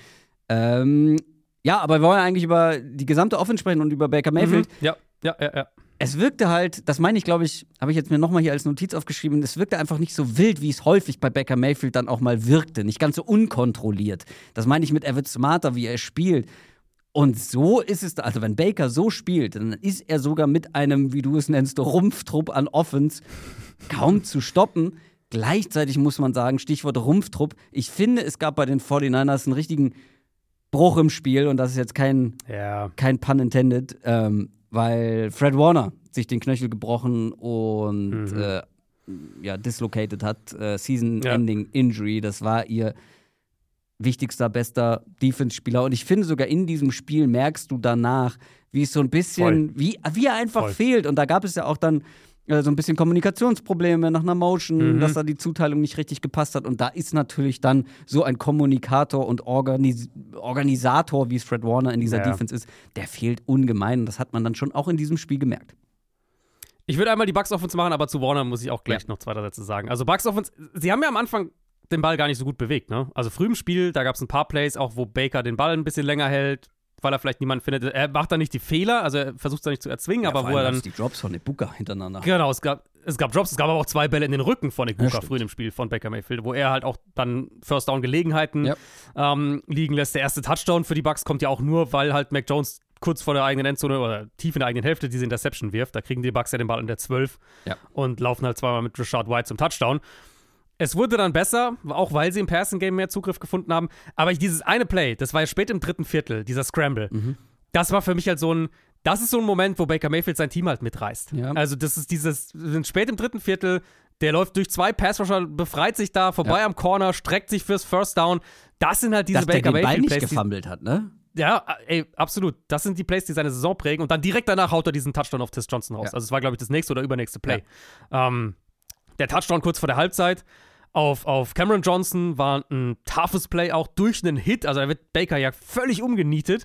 Ähm, ja, aber wir wollen eigentlich über die gesamte Offense sprechen und über Baker Mayfield. Mhm. Ja, ja, ja, ja. Es wirkte halt, das meine ich, glaube ich, habe ich jetzt mir nochmal hier als Notiz aufgeschrieben, es wirkte einfach nicht so wild, wie es häufig bei Baker Mayfield dann auch mal wirkte. Nicht ganz so unkontrolliert. Das meine ich mit, er wird smarter, wie er spielt. Und so ist es, also wenn Baker so spielt, dann ist er sogar mit einem, wie du es nennst, Rumpftrupp an Offense kaum zu stoppen. Gleichzeitig muss man sagen, Stichwort Rumpftrupp, ich finde, es gab bei den forty-niners einen richtigen Bruch im Spiel und das ist jetzt kein, Ja. kein Pun intended, ähm, weil Fred Warner sich den Knöchel gebrochen und Mhm. äh, ja, dislocated hat, äh, Season-Ending Injury, das war ihr wichtigster, bester Defense-Spieler. Und ich finde, sogar in diesem Spiel merkst du danach, wie es so ein bisschen, wie, wie er einfach Voll. fehlt. Und da gab es ja auch dann äh, so ein bisschen Kommunikationsprobleme nach einer Motion, Mhm. dass da die Zuteilung nicht richtig gepasst hat. Und da ist natürlich dann so ein Kommunikator und Organis Organisator, wie es Fred Warner in dieser Ja. Defense ist, der fehlt ungemein. Und das hat man dann schon auch in diesem Spiel gemerkt. Ich würde einmal die Bucks Offense machen, aber zu Warner muss ich auch gleich Ja. noch zwei drei Sätze sagen. Also Bucks Offense, sie haben ja am Anfang den Ball gar nicht so gut bewegt, ne? Also früh im Spiel, da gab es ein paar Plays, auch wo Baker den Ball ein bisschen länger hält, weil er vielleicht niemanden findet. Er macht da nicht die Fehler, also er versucht es da nicht zu erzwingen, aber wo er dann. die Drops von Ibuka hintereinander. Genau, es gab, es gab Drops, es gab aber auch zwei Bälle in den Rücken von Ja, Ibuka stimmt. früh im Spiel von Baker Mayfield, wo er halt auch dann First Down Gelegenheiten Ja. ähm, liegen lässt. Der erste Touchdown für die Bucks kommt ja auch nur, weil halt Mac Jones kurz vor der eigenen Endzone oder tief in der eigenen Hälfte diese Interception wirft. Da kriegen die Bucks ja den Ball in der zwölf Ja. und laufen halt zweimal mit Rashad White zum Touchdown. Es wurde dann besser, auch weil sie im Passing-Game mehr Zugriff gefunden haben. Aber ich, dieses eine Play, das war ja spät im dritten Viertel, dieser Scramble, Mhm. das war für mich halt so ein, das ist so ein Moment, wo Baker Mayfield sein Team halt mitreißt. Ja. Also das ist dieses, wir sind spät im dritten Viertel, der läuft durch zwei Passrusher, befreit sich da, vorbei Ja. am Corner, streckt sich fürs First Down. Das sind halt diese Dass der Baker den Ball nicht Mayfield-Plays. die- gefummelt hat, ne? Ja, ey, absolut. Das sind die Plays, die seine Saison prägen. Und dann direkt danach haut er diesen Touchdown auf Tess Johnson raus. Ja. Also es war, glaube ich, das nächste oder übernächste Play. Ähm, der Touchdown kurz vor der Halbzeit auf, auf Cameron Johnson war ein toughes Play auch durch einen Hit. Also da wird Baker ja völlig umgenietet.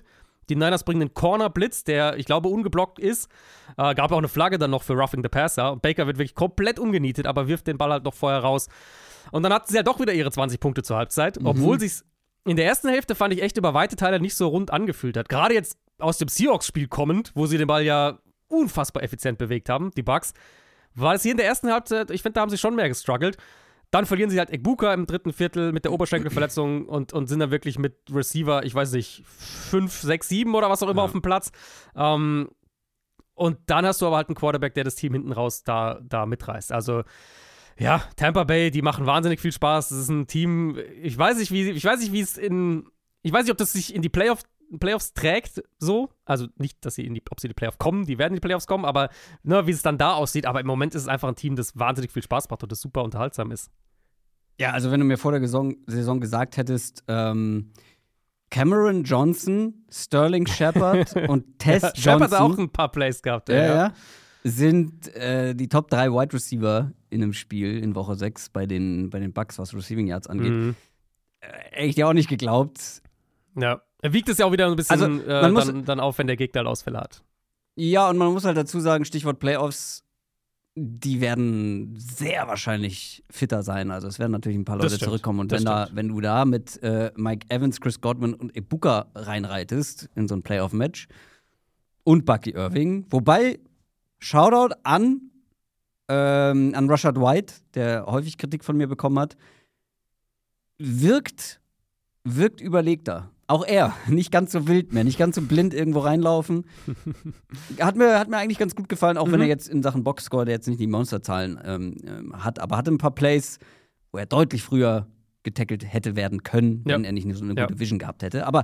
Die Niners bringen einen Corner-Blitz, der, ich glaube, ungeblockt ist. Äh, gab auch eine Flagge dann noch für Roughing the Passer. Und Baker wird wirklich komplett umgenietet, aber wirft den Ball halt noch vorher raus. Und dann hatten sie ja doch wieder ihre zwanzig Punkte zur Halbzeit, mhm. obwohl sie es in der ersten Hälfte, fand ich, echt über weite Teile nicht so rund angefühlt hat. Gerade jetzt aus dem Seahawks-Spiel kommend, wo sie den Ball ja unfassbar effizient bewegt haben, die Bucks, war es hier in der ersten Halbzeit, ich finde, da haben sie schon mehr gestruggelt. Dann verlieren sie halt Egbuka im dritten Viertel mit der Oberschenkelverletzung und, und sind dann wirklich mit Receiver, ich weiß nicht, fünf, sechs, sieben oder was auch immer ja. auf dem Platz. Ähm, und dann hast du aber halt einen Quarterback, der das Team hinten raus da, da mitreißt. Also, ja, Tampa Bay, die machen wahnsinnig viel Spaß. Das ist ein Team, ich weiß nicht, wie, ich weiß nicht, wie es in, ich weiß nicht, ob das sich in die Playoff, Playoffs trägt, so. Also nicht, dass sie in die, ob sie in die Playoffs kommen, die werden in die Playoffs kommen, aber ne, wie es dann da aussieht. Aber im Moment ist es einfach ein Team, das wahnsinnig viel Spaß macht und das super unterhaltsam ist. Ja, also wenn du mir vor der Saison, Saison gesagt hättest, ähm, Cameron Johnson, Sterling Shepard und Tess ja, Johnson. Shepard hat auch ein paar Plays gehabt. Ja, ja. ja. Sind äh, die Top drei Wide Receiver in einem Spiel in Woche sechs bei den, bei den Bucks, was Receiving Yards angeht. Mhm. Äh, echt ja auch nicht geglaubt. Ja, er wiegt es ja auch wieder ein bisschen also, äh, dann, dann auf, wenn der Gegner halt Ausfälle hat. Ja, und man muss halt dazu sagen, Stichwort Playoffs, die werden sehr wahrscheinlich fitter sein. Also es werden natürlich ein paar Leute zurückkommen. Und wenn, da, wenn du da mit äh, Mike Evans, Chris Godwin und Egbuka reinreitest in so ein Playoff-Match und Bucky Irving, wobei Shoutout an, ähm, an Rashad White, der häufig Kritik von mir bekommen hat, wirkt, wirkt überlegter. Auch er, nicht ganz so wild mehr, nicht ganz so blind irgendwo reinlaufen. Hat mir, hat mir eigentlich ganz gut gefallen, auch mhm. wenn er jetzt in Sachen Boxscore, der jetzt nicht die Monsterzahlen ähm, hat, aber hatte ein paar Plays, wo er deutlich früher getackelt hätte werden können, ja. wenn er nicht so eine gute ja. Vision gehabt hätte. Aber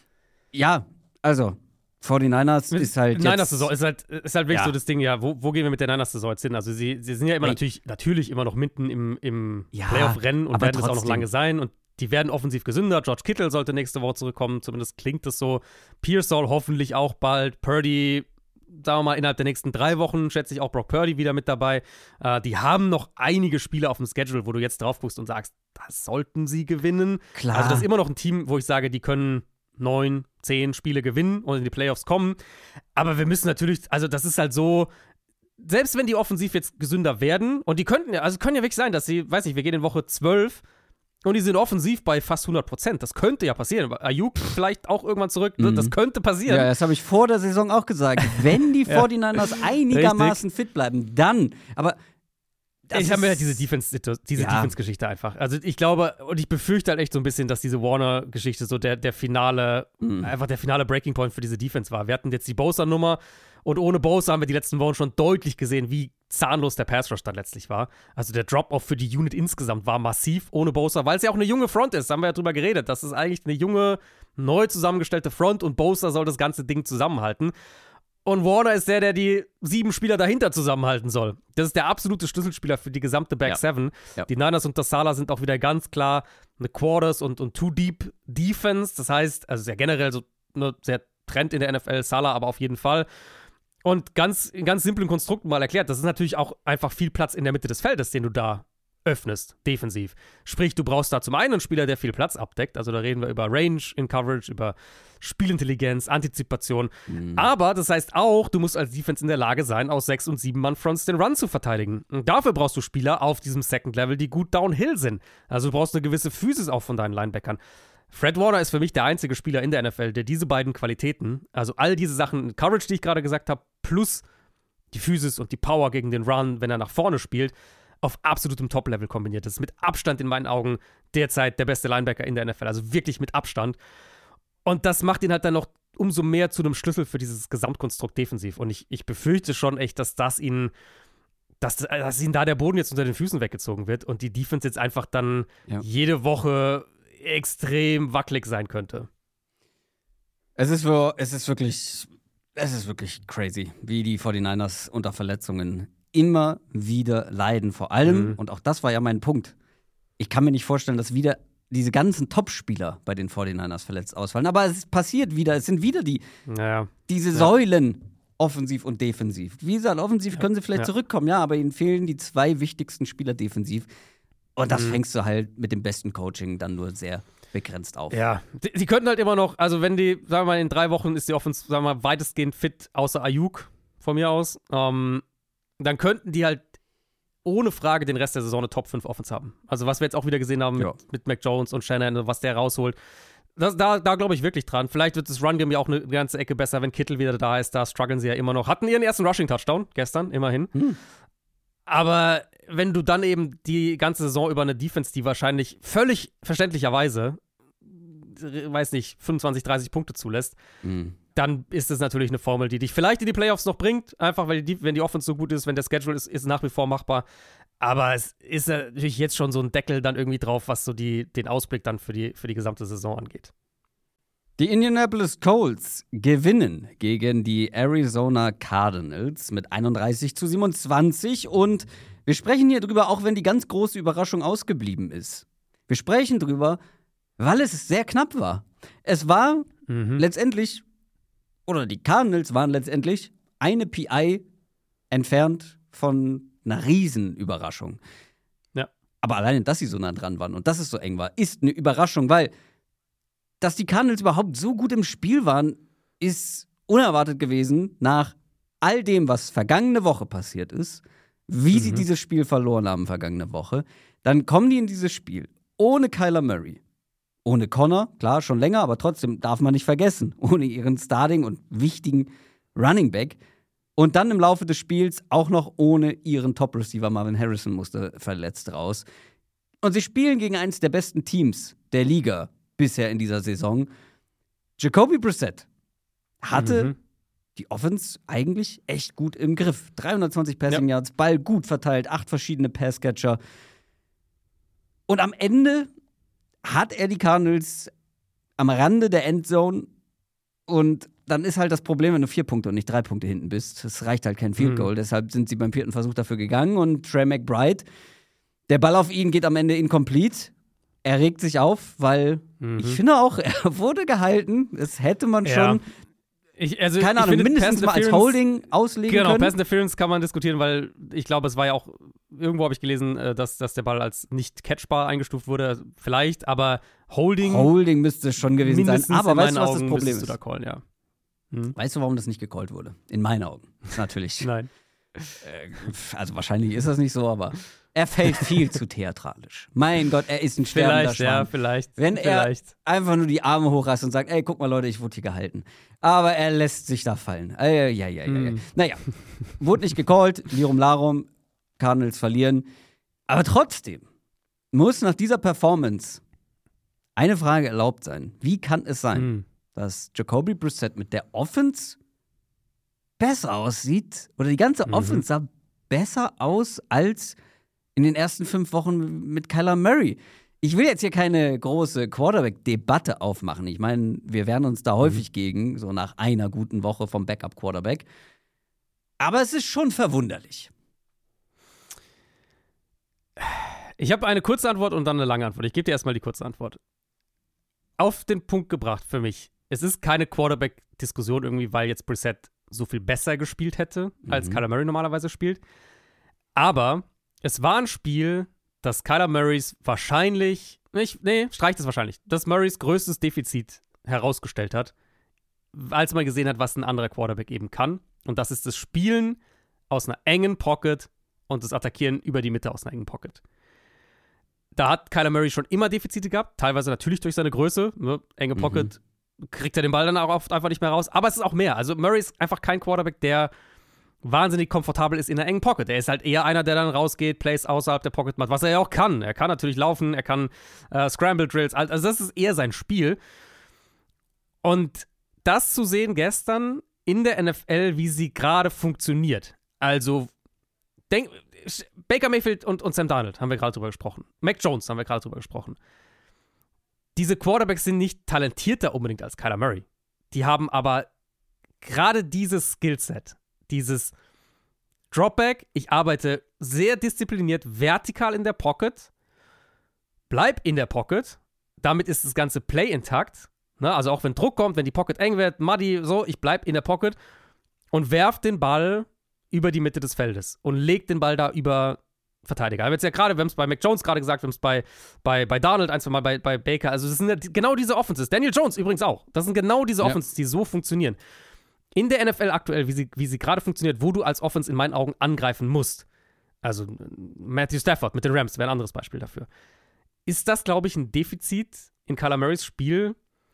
ja, also forty-Niners ist halt Niners-Saison ist halt, ist halt wirklich ja. so das Ding, ja, wo, wo gehen wir mit der Niners-Saison jetzt hin? Also sie, sie sind ja immer hey. natürlich, natürlich immer noch mitten im, im ja, Playoff-Rennen und werden das auch noch lange sein und die werden offensiv gesünder. George Kittle sollte nächste Woche zurückkommen, zumindest klingt es so. Pierce soll hoffentlich auch bald. Purdy, sagen wir mal, innerhalb der nächsten drei Wochen schätze ich auch Brock Purdy wieder mit dabei. Äh, die haben noch einige Spiele auf dem Schedule, wo du jetzt drauf guckst und sagst, das sollten sie gewinnen. Klar. Also das ist immer noch ein Team, wo ich sage, die können neun, zehn Spiele gewinnen und in die Playoffs kommen. Aber wir müssen natürlich, also das ist halt so, selbst wenn die offensiv jetzt gesünder werden, und die könnten ja, also können ja wirklich sein, dass sie, weiß nicht, wir gehen in Woche zwölf und die sind offensiv bei fast hundert Prozent. Das könnte ja passieren. Ayuk vielleicht auch irgendwann zurück. Mhm. Das könnte passieren. Ja, das habe ich vor der Saison auch gesagt. Wenn die ja. forty-Niners einigermaßen Richtig. fit bleiben, dann. Aber das ich habe mir halt diese Defense, diese ja. Defense-Geschichte einfach. Also ich glaube, und ich befürchte halt echt so ein bisschen, dass diese Warner-Geschichte so der, der finale, mhm. einfach der finale Breaking Point für diese Defense war. Wir hatten jetzt die Bosa-Nummer und ohne Bosa haben wir die letzten Wochen schon deutlich gesehen, wie zahnlos der Pass-Rush dann letztlich war. Also der Drop-Off für die Unit insgesamt war massiv ohne Bosa, weil es ja auch eine junge Front ist, da haben wir ja drüber geredet. Das ist eigentlich eine junge, neu zusammengestellte Front und Bosa soll das ganze Ding zusammenhalten. Und Warner ist der, der die sieben Spieler dahinter zusammenhalten soll. Das ist der absolute Schlüsselspieler für die gesamte Back ja. Seven. Ja. Die Niners und Tassala sind auch wieder ganz klar eine Quarters und, und Two-Deep Defense. Das heißt, also sehr generell so eine sehr Trend in der N F L, Salah aber auf jeden Fall. Und ganz, in ganz simplen Konstrukten mal erklärt, das ist natürlich auch einfach viel Platz in der Mitte des Feldes, den du da öffnest, defensiv. Sprich, du brauchst da zum einen einen Spieler, der viel Platz abdeckt. Also da reden wir über Range in Coverage, über Spielintelligenz, Antizipation. Mhm. Aber das heißt auch, du musst als Defense in der Lage sein, aus sechs- und sieben Mann-Fronts den Run zu verteidigen. Und dafür brauchst du Spieler auf diesem Second Level, die gut downhill sind. Also du brauchst eine gewisse Physis auch von deinen Linebackern. Fred Warner ist für mich der einzige Spieler in der N F L, der diese beiden Qualitäten, also all diese Sachen, Coverage, die ich gerade gesagt habe, plus die Physis und die Power gegen den Run, wenn er nach vorne spielt, auf absolutem Top-Level kombiniert. Das ist mit Abstand in meinen Augen derzeit der beste Linebacker in der N F L, also wirklich mit Abstand. Und das macht ihn halt dann noch umso mehr zu einem Schlüssel für dieses Gesamtkonstrukt defensiv. Und ich, ich befürchte schon echt, dass das ihn, dass, dass ihm da der Boden jetzt unter den Füßen weggezogen wird und die Defense jetzt einfach dann ja. jede Woche extrem wackelig sein könnte. Es ist, wo, es ist wirklich, es ist wirklich crazy, wie die forty-Niners unter Verletzungen immer wieder leiden. Vor allem, mhm. und auch das war ja mein Punkt, ich kann mir nicht vorstellen, dass wieder diese ganzen Top-Spieler bei den forty-Niners verletzt ausfallen. Aber es passiert wieder, es sind wieder die, naja. diese ja. Säulen, offensiv und defensiv. Wie gesagt, offensiv ja. können sie vielleicht ja. zurückkommen, ja, aber ihnen fehlen die zwei wichtigsten Spieler defensiv. Und das mhm. fängst du halt mit dem besten Coaching dann nur sehr begrenzt auf. Ja, die, die könnten halt immer noch, also wenn die, sagen wir mal, in drei Wochen ist die Offense, sagen wir mal, weitestgehend fit, außer Ayuk von mir aus, ähm, dann könnten die halt ohne Frage den Rest der Saison eine Top fünf Offense haben. Also was wir jetzt auch wieder gesehen haben ja. mit, mit Mac Jones und Shannon, was der rausholt. Das, da da glaube ich wirklich dran. Vielleicht wird das Run-Game ja auch eine ganze Ecke besser, wenn Kittle wieder da ist. Da strugglen sie ja immer noch. Hatten ihren ersten Rushing-Touchdown gestern, immerhin. Hm. Aber wenn du dann eben die ganze Saison über eine Defense, die wahrscheinlich völlig verständlicherweise, weiß nicht, fünfundzwanzig, dreißig Punkte zulässt, hm. dann ist es natürlich eine Formel, die dich vielleicht in die Playoffs noch bringt. Einfach, weil die, wenn die Offense so gut ist, wenn der Schedule ist, ist nach wie vor machbar. Aber es ist natürlich jetzt schon so ein Deckel dann irgendwie drauf, was so die, den Ausblick dann für die, für die gesamte Saison angeht. Die Indianapolis Colts gewinnen gegen die Arizona Cardinals mit einunddreißig zu siebenundzwanzig. Und wir sprechen hier drüber, auch wenn die ganz große Überraschung ausgeblieben ist. Wir sprechen drüber, weil es sehr knapp war. Es war mhm. letztendlich, oder die Cardinals waren letztendlich eine P I entfernt von einer Riesenüberraschung. Ja. Aber alleine, dass sie so nah dran waren und dass es so eng war, ist eine Überraschung, weil dass die Cardinals überhaupt so gut im Spiel waren, ist unerwartet gewesen nach all dem, was vergangene Woche passiert ist, wie mhm. sie dieses Spiel verloren haben vergangene Woche. Dann kommen die in dieses Spiel ohne Kyler Murray, ohne Connor, klar, schon länger, aber trotzdem darf man nicht vergessen, ohne ihren Starting und wichtigen Running Back. Und dann im Laufe des Spiels auch noch ohne ihren Top-Receiver Marvin Harrison musste verletzt raus. Und sie spielen gegen eines der besten Teams der Liga bisher in dieser Saison. Jacoby Brissett hatte mhm. die Offense eigentlich echt gut im Griff. dreihundertzwanzig Passing ja. Yards, Ball gut verteilt, acht verschiedene Passcatcher. Und am Ende hat er die Cardinals am Rande der Endzone und dann ist halt das Problem, wenn du vier Punkte und nicht drei Punkte hinten bist. Es reicht halt kein Field Goal. Mhm. Deshalb sind sie beim vierten Versuch dafür gegangen. Und Trey McBride, der Ball auf ihn geht am Ende incomplete. Er regt sich auf, weil mhm. ich finde auch, er wurde gehalten. Das hätte man ja. schon, ich, also, keine Ahnung, mindestens mal als Holding auslegen genau, können. Genau, Pass Interference kann man diskutieren, weil ich glaube, es war ja auch, irgendwo habe ich gelesen, dass, dass der Ball als nicht catchbar eingestuft wurde. Vielleicht, aber Holding Holding müsste schon gewesen sein. Aber weißt du, was Augen das Problem ist? Du da callen, ja. Hm. Weißt du, warum das nicht gecallt wurde? In meinen Augen. Natürlich. Nein. Also wahrscheinlich ist das nicht so, aber er fällt viel zu theatralisch. Mein Gott, er ist ein sterbender Vielleicht, Schwamm. ja, vielleicht. Wenn vielleicht. er einfach nur die Arme hochreißt und sagt, ey, guck mal Leute, ich wurde hier gehalten. Aber er lässt sich da fallen. Äh, ja, ja, ja, ja. Mm. Naja, wurde nicht gecallt, Lirum Larum, Cardinals verlieren. Aber trotzdem muss nach dieser Performance eine Frage erlaubt sein. Wie kann es sein, mm. dass Jacoby Brissett mit der Offense besser aussieht, oder die ganze mhm. Offense sah besser aus als in den ersten fünf Wochen mit Kyler Murray. Ich will jetzt hier keine große Quarterback-Debatte aufmachen. Ich meine, wir wehren uns da häufig mhm. gegen, so nach einer guten Woche vom Backup-Quarterback. Aber es ist schon verwunderlich. Ich habe eine kurze Antwort und dann eine lange Antwort. Ich gebe dir erstmal die kurze Antwort. Auf den Punkt gebracht für mich. Es ist keine Quarterback-Diskussion irgendwie, weil jetzt Brissett so viel besser gespielt hätte, als mhm. Kyler Murray normalerweise spielt. Aber es war ein Spiel, das Kyler Murrays wahrscheinlich, nicht, nee, streicht es wahrscheinlich, das Murrays größtes Defizit herausgestellt hat, als man gesehen hat, was ein anderer Quarterback eben kann. Und das ist das Spielen aus einer engen Pocket und das Attackieren über die Mitte aus einer engen Pocket. Da hat Kyler Murray schon immer Defizite gehabt, teilweise natürlich durch seine Größe, ne? Enge Pocket, mhm. kriegt er den Ball dann auch oft einfach nicht mehr raus. Aber es ist auch mehr. Also Murray ist einfach kein Quarterback, der wahnsinnig komfortabel ist in einer engen Pocket. Er ist halt eher einer, der dann rausgeht, Plays außerhalb der Pocket macht, was er ja auch kann. Er kann natürlich laufen, er kann äh, Scramble Drills, also das ist eher sein Spiel. Und das zu sehen gestern in der N F L, wie sie gerade funktioniert. Also, denk, Baker Mayfield und, und Sam Darnold haben wir gerade drüber gesprochen. Mac Jones haben wir gerade drüber gesprochen. Diese Quarterbacks sind nicht talentierter unbedingt als Kyler Murray. Die haben aber gerade dieses Skillset, dieses Dropback, ich arbeite sehr diszipliniert vertikal in der Pocket, bleib in der Pocket, damit ist das ganze Play intakt, ne? Also auch wenn Druck kommt, wenn die Pocket eng wird, muddy, so, ich bleib in der Pocket und werf den Ball über die Mitte des Feldes und leg den Ball da über Verteidiger. Wir haben jetzt ja gerade, wir haben es bei Mac Jones gerade gesagt, wir haben es bei, bei, bei Darnold, ein, zwei Mal bei, bei Baker. Also das sind ja genau diese Offenses. Daniel Jones übrigens auch. Das sind genau diese Offenses, ja. die so funktionieren. In der N F L aktuell, wie sie, wie sie gerade funktioniert, wo du als Offense in meinen Augen angreifen musst. Also Matthew Stafford mit den Rams wäre ein anderes Beispiel dafür. Ist das, glaube ich, ein Defizit in Kyler Murrays Spiel,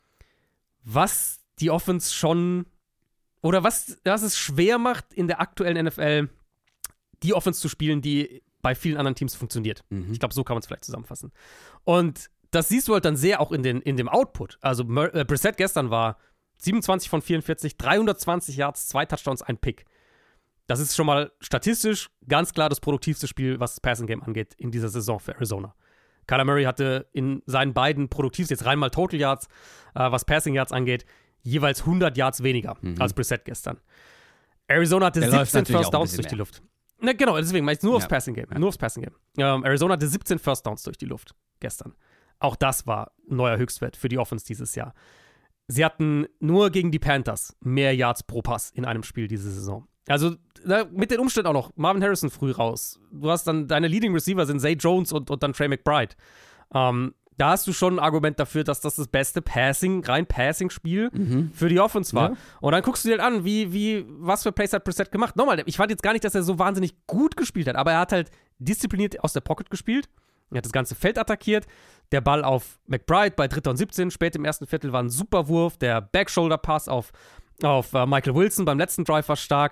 was die Offense schon oder was, was es schwer macht, in der aktuellen N F L die Offense zu spielen, die bei vielen anderen Teams funktioniert. Mhm. Ich glaube, so kann man es vielleicht zusammenfassen. Und das siehst du halt dann sehr auch in, den, in dem Output. Also Mur- äh, Brissett gestern war siebenundzwanzig von vierundvierzig, dreihundertzwanzig Yards, zwei Touchdowns, ein Pick. Das ist schon mal statistisch ganz klar das produktivste Spiel, was das Passing Game angeht in dieser Saison für Arizona. Kyler Murray hatte in seinen beiden produktivsten, jetzt rein mal Total Yards, äh, was Passing Yards angeht, jeweils hundert Yards weniger mhm. als Brissett gestern. Arizona hatte Der siebzehn First Downs durch die Luft. Na, genau, deswegen meine ich nur ja. aufs Passing Game. Ja. Nur aufs Passing Game. Ähm, Arizona hatte siebzehn First Downs durch die Luft gestern. Auch das war ein neuer Höchstwert für die Offense dieses Jahr. Sie hatten nur gegen die Panthers mehr Yards pro Pass in einem Spiel diese Saison. Also na, mit den Umständen auch noch. Marvin Harrison früh raus. Du hast dann, deine Leading Receiver sind Zay Jones und, und dann Trey McBride. Ähm, da hast du schon ein Argument dafür, dass das das beste Passing, rein Passing-Spiel mhm. für die Offense war. Ja. Und dann guckst du dir halt an, wie, wie, was für Plays hat Brissett gemacht. Nochmal, ich fand jetzt gar nicht, dass er so wahnsinnig gut gespielt hat, aber er hat halt diszipliniert aus der Pocket gespielt. Er hat das ganze Feld attackiert. Der Ball auf McBride bei dritter und siebzehn, spät im ersten Viertel war ein super Wurf. Der Back-Shoulder-Pass auf, auf uh, Michael Wilson beim letzten Drive war stark.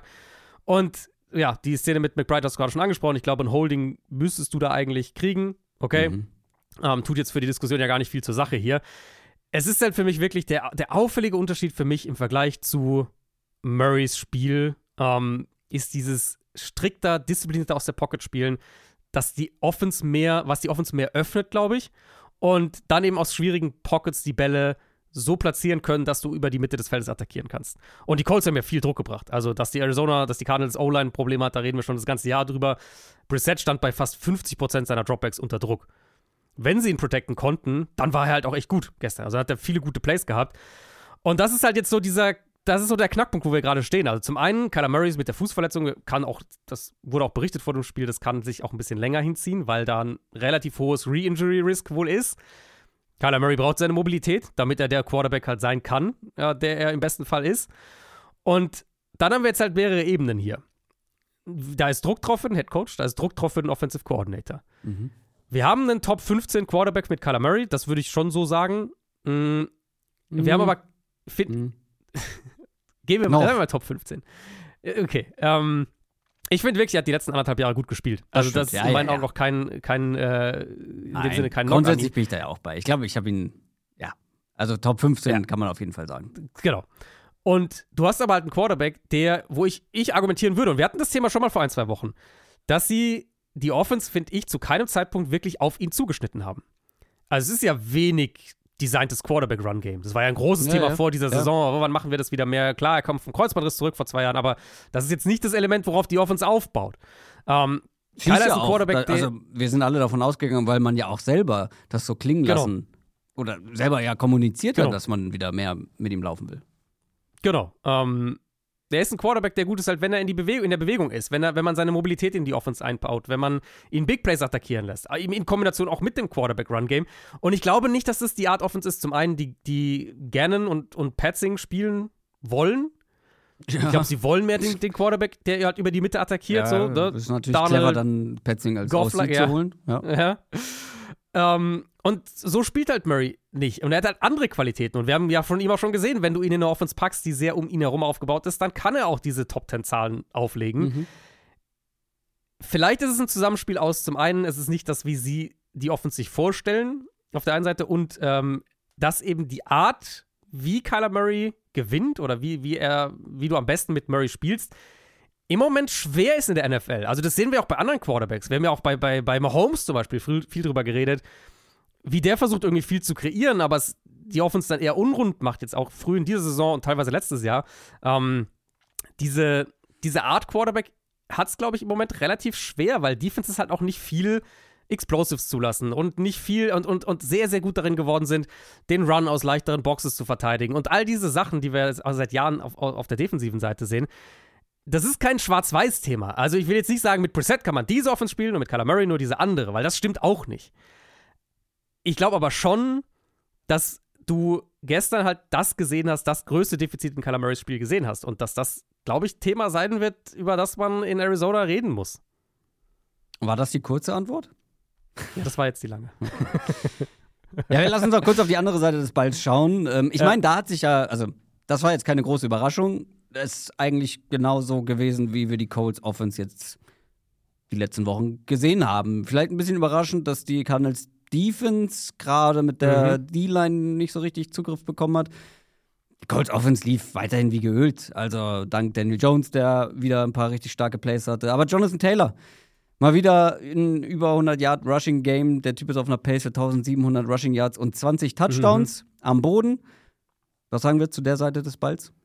Und ja, die Szene mit McBride hast du gerade schon angesprochen. Ich glaube, ein Holding müsstest du da eigentlich kriegen. Okay. Mhm. Ähm, tut jetzt für die Diskussion ja gar nicht viel zur Sache hier. Es ist halt für mich wirklich der, der auffällige Unterschied für mich im Vergleich zu Murrays Spiel, ähm, ist dieses strikter, disziplinierter aus der Pocket spielen, dass die Offense mehr, was die Offense mehr öffnet, glaube ich, und dann eben aus schwierigen Pockets die Bälle so platzieren können, dass du über die Mitte des Feldes attackieren kannst. Und die Colts haben ja viel Druck gebracht. Also, dass die Arizona, dass die Cardinals O-Line Probleme hat, da reden wir schon das ganze Jahr drüber. Brissett stand bei fast fünfzig Prozent seiner Dropbacks unter Druck. Wenn sie ihn protecten konnten, dann war er halt auch echt gut gestern. Also hat er viele gute Plays gehabt. Und das ist halt jetzt so dieser, das ist so der Knackpunkt, wo wir gerade stehen. Also zum einen, Kyler Murray mit der Fußverletzung kann auch, das wurde auch berichtet vor dem Spiel, das kann sich auch ein bisschen länger hinziehen, weil da ein relativ hohes Re-Injury-Risk wohl ist. Kyler Murray braucht seine Mobilität, damit er der Quarterback halt sein kann, ja, der er im besten Fall ist. Und dann haben wir jetzt halt mehrere Ebenen hier. Da ist Druck drauf für den Headcoach, da ist Druck drauf für den Offensive Coordinator. Mhm. Wir haben einen Top fünfzehn Quarterback mit Kyler Murray, das würde ich schon so sagen. Mhm. Wir mhm. haben aber fit- mhm. Gehen wir mal, no. mal Top fünfzehn. Okay, ähm ich finde wirklich, er hat die letzten anderthalb Jahre gut gespielt. Also das, das ist ja, in meinen ja, Augen ja. auch kein, kein äh, in Nein, dem Sinne kein Knock. Grundsätzlich bin ich da ja auch bei. Ich glaube, ich habe ihn, ja, also Top fünfzehn ja. kann man auf jeden Fall sagen. Genau. Und du hast aber halt einen Quarterback, der, wo ich, ich argumentieren würde, und wir hatten das Thema schon mal vor ein, zwei Wochen, dass sie die Offense, finde ich, zu keinem Zeitpunkt wirklich auf ihn zugeschnitten haben. Also es ist ja wenig designtes Quarterback-Run-Game. Das war ja ein großes ja, Thema ja. vor dieser ja. Saison. Aber wann machen wir das wieder mehr? Klar, er kommt vom Kreuzbandriss zurück vor zwei Jahren, aber das ist jetzt nicht das Element, worauf die Offense aufbaut. Ähm, Kyler ist ein Quarterback, da, also wir sind alle davon ausgegangen, weil man ja auch selber das so klingen genau. lassen oder selber ja kommuniziert genau. hat, dass man wieder mehr mit ihm laufen will. Genau. Ähm, der ist ein Quarterback, der gut ist, halt, wenn er in, die Bewe- in der Bewegung ist, wenn, er, wenn man seine Mobilität in die Offense einbaut, wenn man ihn Big Plays attackieren lässt, in Kombination auch mit dem Quarterback-Run-Game. Und ich glaube nicht, dass das die Art Offense ist, zum einen, die, die Gannon und, und Patzing spielen wollen. Ja. Ich glaube, sie wollen mehr den, den Quarterback, der halt über die Mitte attackiert. Ja, so, ne? Das ist natürlich Darnold, clever, dann Patzing als Aussicht ja. zu holen. Ja. ja. Ähm, und so spielt halt Murray nicht. Und er hat halt andere Qualitäten. Und wir haben ja von ihm auch schon gesehen, wenn du ihn in eine Offense packst, die sehr um ihn herum aufgebaut ist, dann kann er auch diese Top zehn Zahlen auflegen. Mhm. Vielleicht ist es ein Zusammenspiel aus, zum einen ist es nicht das, wie sie die Offense sich vorstellen, auf der einen Seite, und ähm, dass eben die Art, wie Kyler Murray gewinnt oder wie, wie, er, wie du am besten mit Murray spielst, im Moment schwer ist in der N F L. Also das sehen wir auch bei anderen Quarterbacks. Wir haben ja auch bei, bei, bei Mahomes zum Beispiel viel, viel drüber geredet, wie der versucht irgendwie viel zu kreieren, aber es die Offense dann eher unrund macht, jetzt auch früh in dieser Saison und teilweise letztes Jahr. Ähm, diese, diese Art Quarterback hat es, glaube ich, im Moment relativ schwer, weil Defenses halt auch nicht viel Explosives zulassen und nicht viel und, und, und sehr, sehr gut darin geworden sind, den Run aus leichteren Boxes zu verteidigen. Und all diese Sachen, die wir seit Jahren auf, auf der defensiven Seite sehen, das ist kein Schwarz-Weiß-Thema. Also ich will jetzt nicht sagen, mit Brissett kann man diese Offense spielen und mit Kyler Murray nur diese andere, weil das stimmt auch nicht. Ich glaube aber schon, dass du gestern halt das gesehen hast, das größte Defizit in Kyler Murrays Spiel gesehen hast und dass das, glaube ich, Thema sein wird, über das man in Arizona reden muss. War das die kurze Antwort? Ja, das war jetzt die lange. Ja, wir lassen uns doch kurz auf die andere Seite des Balls schauen. Ähm, ich Ja. meine, da hat sich ja, also das war jetzt keine große Überraschung. Es ist eigentlich genauso gewesen, wie wir die Colts Offense jetzt die letzten Wochen gesehen haben. Vielleicht ein bisschen überraschend, dass die Cardinals Defense gerade mit der Mhm. D-Line nicht so richtig Zugriff bekommen hat. Die Colts Offense lief weiterhin wie geölt. Also dank Daniel Jones, der wieder ein paar richtig starke Plays hatte. Aber Jonathan Taylor, mal wieder in über hundert Yard Rushing Game. Der Typ ist auf einer Pace für eintausendsiebenhundert Rushing Yards und zwanzig Touchdowns am Boden. Was sagen wir zu der Seite des Balls?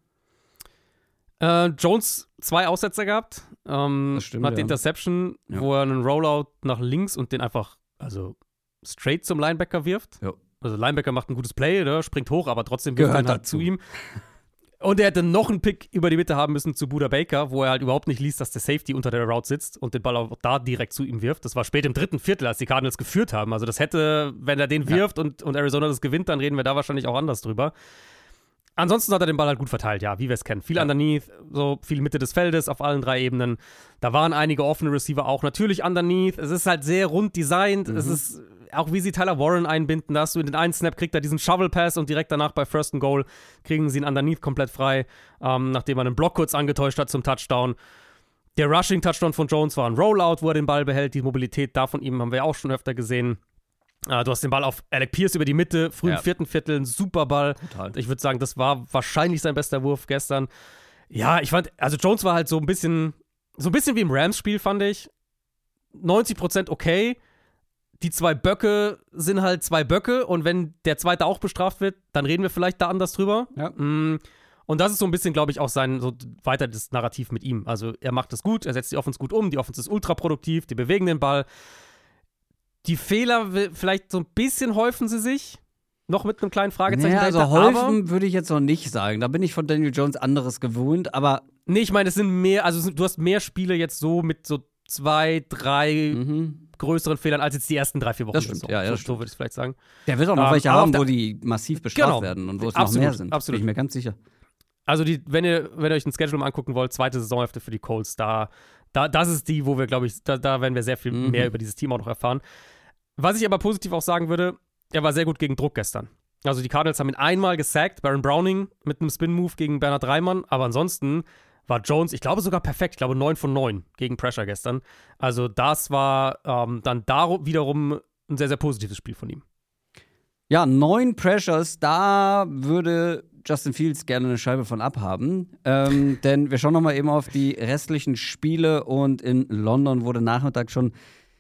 Äh, Jones zwei Aussetzer gehabt. Ähm, Das stimmt, hat die ja. Interception, Ja. wo er einen Rollout nach links und den einfach, also straight zum Linebacker wirft. Ja. Also Linebacker macht ein gutes Play, ne? Springt hoch, aber trotzdem wirft Gehört er ihn halt dazu. zu ihm. Und er hätte noch einen Pick über die Mitte haben müssen zu Buda Baker, wo er halt überhaupt nicht liest, dass der Safety unter der Route sitzt und den Ball auch da direkt zu ihm wirft. Das war spät im dritten Viertel, als die Cardinals geführt haben. Also das hätte, wenn er den Ja. wirft und, und Arizona das gewinnt, dann reden wir da wahrscheinlich auch anders drüber. Ansonsten hat er den Ball halt gut verteilt, ja, wie wir es kennen. Viel Ja. underneath, so viel Mitte des Feldes auf allen drei Ebenen. Da waren einige offene Receiver auch natürlich underneath. Es ist halt sehr rund designt. Mhm. Es ist auch, wie sie Tyler Warren einbinden. Da hast du in den einen Snap, kriegt er diesen Shovel-Pass und direkt danach bei First and Goal kriegen sie ihn underneath komplett frei, ähm, nachdem er einen Block kurz angetäuscht hat zum Touchdown. Der Rushing-Touchdown von Jones war ein Rollout, wo er den Ball behält. Die Mobilität da von ihm haben wir auch schon öfter gesehen. Äh, du hast den Ball auf Alec Pierce über die Mitte, früh im Ja. vierten Viertel, ein super Ball. Total. Ich würde sagen, das war wahrscheinlich sein bester Wurf gestern. Ja, ich fand, also Jones war halt so ein bisschen, so ein bisschen wie im Rams-Spiel, fand ich. neunzig Prozent okay. Die zwei Böcke sind halt zwei Böcke und wenn der zweite auch bestraft wird, dann reden wir vielleicht da anders drüber. Ja. Mm, Und das ist so ein bisschen, glaube ich, auch sein, so weiter das Narrativ mit ihm. Also er macht es gut, er setzt die Offense gut um, die Offense ist ultra produktiv, die bewegen den Ball. Die Fehler, wi- vielleicht so ein bisschen häufen sie sich. Noch mit einem kleinen Fragezeichen Naja, also dahinter, aber häufen würde ich jetzt noch nicht sagen. Da bin ich von Daniel Jones anderes gewohnt, aber nee, ich meine, es sind mehr, also es sind- du hast mehr Spiele jetzt so mit so zwei, drei mhm. größeren Fehlern als jetzt die ersten drei, vier Wochen. Das stimmt, so, ja, ja, das so, so stimmt. würde ich vielleicht sagen. der wird auch noch Ähm, welche aber auf haben, der- wo die massiv bestraft Genau. werden und wo es Absolut, noch mehr sind. absolut. Bin ich mir ganz sicher. Also die, wenn ihr, wenn ihr euch ein Schedule mal angucken wollt, zweite Saisonhälfte für die Colts, da, da, das ist die, wo wir, glaube ich, da, da werden wir sehr viel Mhm. mehr über dieses Team auch noch erfahren. Was ich aber positiv auch sagen würde, er war sehr gut gegen Druck gestern. Also die Cardinals haben ihn einmal gesackt, Baron Browning mit einem Spin-Move gegen Bernhard Reimann, aber ansonsten war Jones, ich glaube sogar perfekt, ich glaube neun von neun gegen Pressure gestern. Also das war ähm, dann darum, wiederum ein sehr, sehr positives Spiel von ihm. Ja, neun Pressures, da würde Justin Fields gerne eine Scheibe von abhaben. Ähm, denn wir schauen noch mal eben auf die restlichen Spiele und in London wurde Nachmittag schon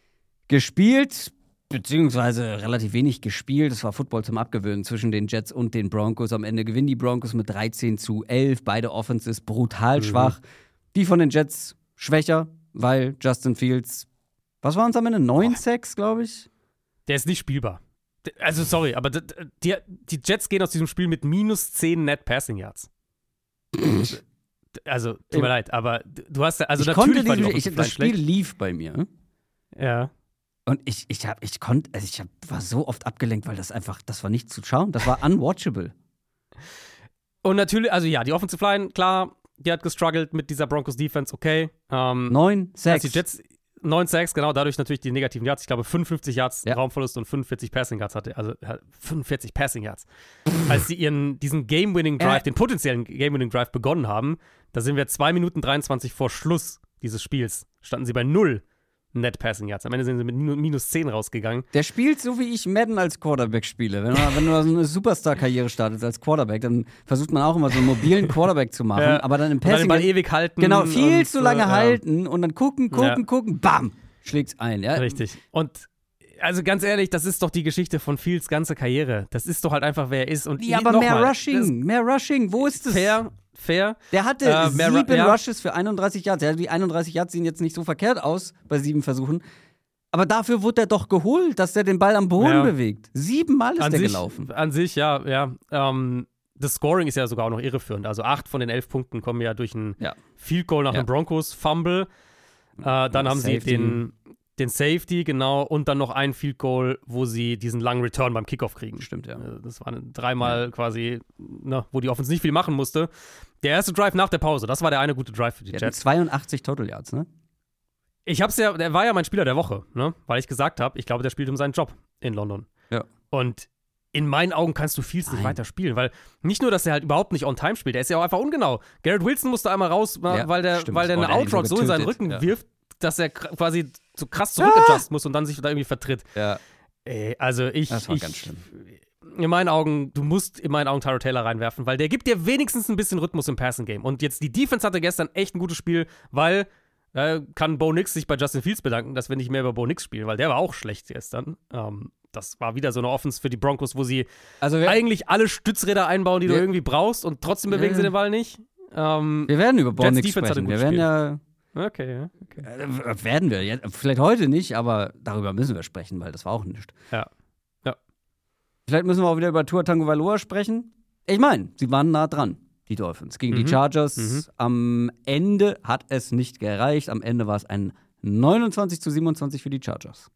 gespielt, beziehungsweise relativ wenig gespielt. Es war Football zum Abgewöhnen zwischen den Jets und den Broncos. Am Ende gewinnen die Broncos mit dreizehn zu elf. Beide Offenses brutal Mhm. schwach. Die von den Jets schwächer, weil Justin Fields, was waren es am Ende? Neun Sacks, glaube ich. Der ist nicht spielbar. D- Also, sorry, aber d- d- die, die Jets gehen aus diesem Spiel mit minus zehn Net Passing Yards. Also, tut mir leid, aber d- du hast ja, also ich natürlich konnte war die nicht, ich, Offensive das Line Spiel schlecht. lief bei mir. Ja. Und ich, ich hab, ich konnte, also ich hab, war so oft abgelenkt, weil das einfach, das war nicht zu schauen. Das war unwatchable. Und natürlich, also ja, die Offensive Line, klar, die hat gestruggelt mit dieser Broncos Defense, okay. Ähm, Neun als Sacks. die Jets neun Sacks, genau, dadurch natürlich die negativen Yards. Ich glaube, fünfundfünfzig Yards Ja. Raumverlust und fünfundvierzig Passing Yards hatte. Also äh, fünfundvierzig Passing Yards. Als sie ihren, diesen Game-Winning-Drive, Äh. den potenziellen Game-Winning-Drive begonnen haben, da sind wir zwei Minuten dreiundzwanzig vor Schluss dieses Spiels, standen sie bei null Net Passing Yards. Am Ende sind sie mit minu- minus zehn rausgegangen. Der spielt so, wie ich Madden als Quarterback spiele. Wenn, man, wenn du so eine Superstar-Karriere startest als Quarterback, dann versucht man auch immer so einen mobilen Quarterback zu machen, Ja. aber dann im Und dann den Passing. Ball ewig halten. Genau, viel und, zu lange äh, ja. halten und dann gucken, gucken, Ja. gucken, bam, schlägt's ein. Ja? Richtig. Und also ganz ehrlich, das ist doch die Geschichte von Fields ganze Karriere. Das ist doch halt einfach, wer er ist. Und Ja, aber noch mehr mal, Rushing, mehr Rushing, wo ist das es? ist fair, fair. Der hatte Äh, mehr Ru- sieben ja. Rushes für einunddreißig Yards. Ja, die einunddreißig Yards sehen jetzt nicht so verkehrt aus bei sieben Versuchen. Aber dafür wurde er doch geholt, dass er den Ball am Boden Ja. bewegt. Siebenmal ist An er sich, gelaufen. An sich, ja, ja. Ähm, das Scoring ist ja sogar auch noch irreführend. Also acht von den elf Punkten kommen ja durch ein Ja. Field Goal nach Ja. einem Broncos-Fumble. Äh, dann haben Safety. sie den, den Safety, genau, und dann noch ein Field Goal, wo sie diesen langen Return beim Kickoff kriegen. Stimmt, ja. Äh, Das waren dreimal ja. quasi, na, wo die Offense nicht viel machen musste. Der erste Drive nach der Pause, das war der eine gute Drive für die Die hatten Jets. zweiundachtzig Total Yards, ne? Ich hab's ja, der war ja mein Spieler der Woche, ne? Weil ich gesagt habe, ich glaube, der spielt um seinen Job in London. Ja. Und in meinen Augen kannst du Fields nicht Nein. weiter spielen, weil nicht nur, dass er halt überhaupt nicht on time spielt, der ist ja auch einfach ungenau. Garrett Wilson musste einmal raus, weil Ja, der, stimmt. weil der Oh, eine der hat ihn so Outrock so in seinen getötet. Rücken Ja. wirft, dass er kr- quasi so krass zurückadjusten muss und dann sich da irgendwie vertritt. Ja. Ey, also ich, Das war ich ganz schlimm. in meinen Augen, du musst in meinen Augen Tyrod Taylor reinwerfen, weil der gibt dir wenigstens ein bisschen Rhythmus im Passing-Game. Und jetzt die Defense hatte gestern echt ein gutes Spiel, weil äh, kann Bo Nix sich bei Justin Fields bedanken, dass wir nicht mehr über Bo Nix spielen, weil der war auch schlecht gestern. Ähm, das war wieder so eine Offense für die Broncos, wo sie Also wir, eigentlich alle Stützräder einbauen, die Wir- du irgendwie brauchst und trotzdem bewegen Ja. sie den Ball nicht. Ähm, wir werden über Bonix Defense hatte ein sprechen. Wir gutes werden ja okay, ja, okay. Äh, werden wir. Ja, vielleicht heute nicht, aber darüber müssen wir sprechen, weil das war auch nichts. Ja. Ja. Vielleicht müssen wir auch wieder über Tua Tagovailoa sprechen. Ich meine, sie waren nah dran, die Dolphins, gegen Mhm. die Chargers. Mhm. Am Ende hat es nicht gereicht. Am Ende war es ein neunundzwanzig zu siebenundzwanzig für die Chargers.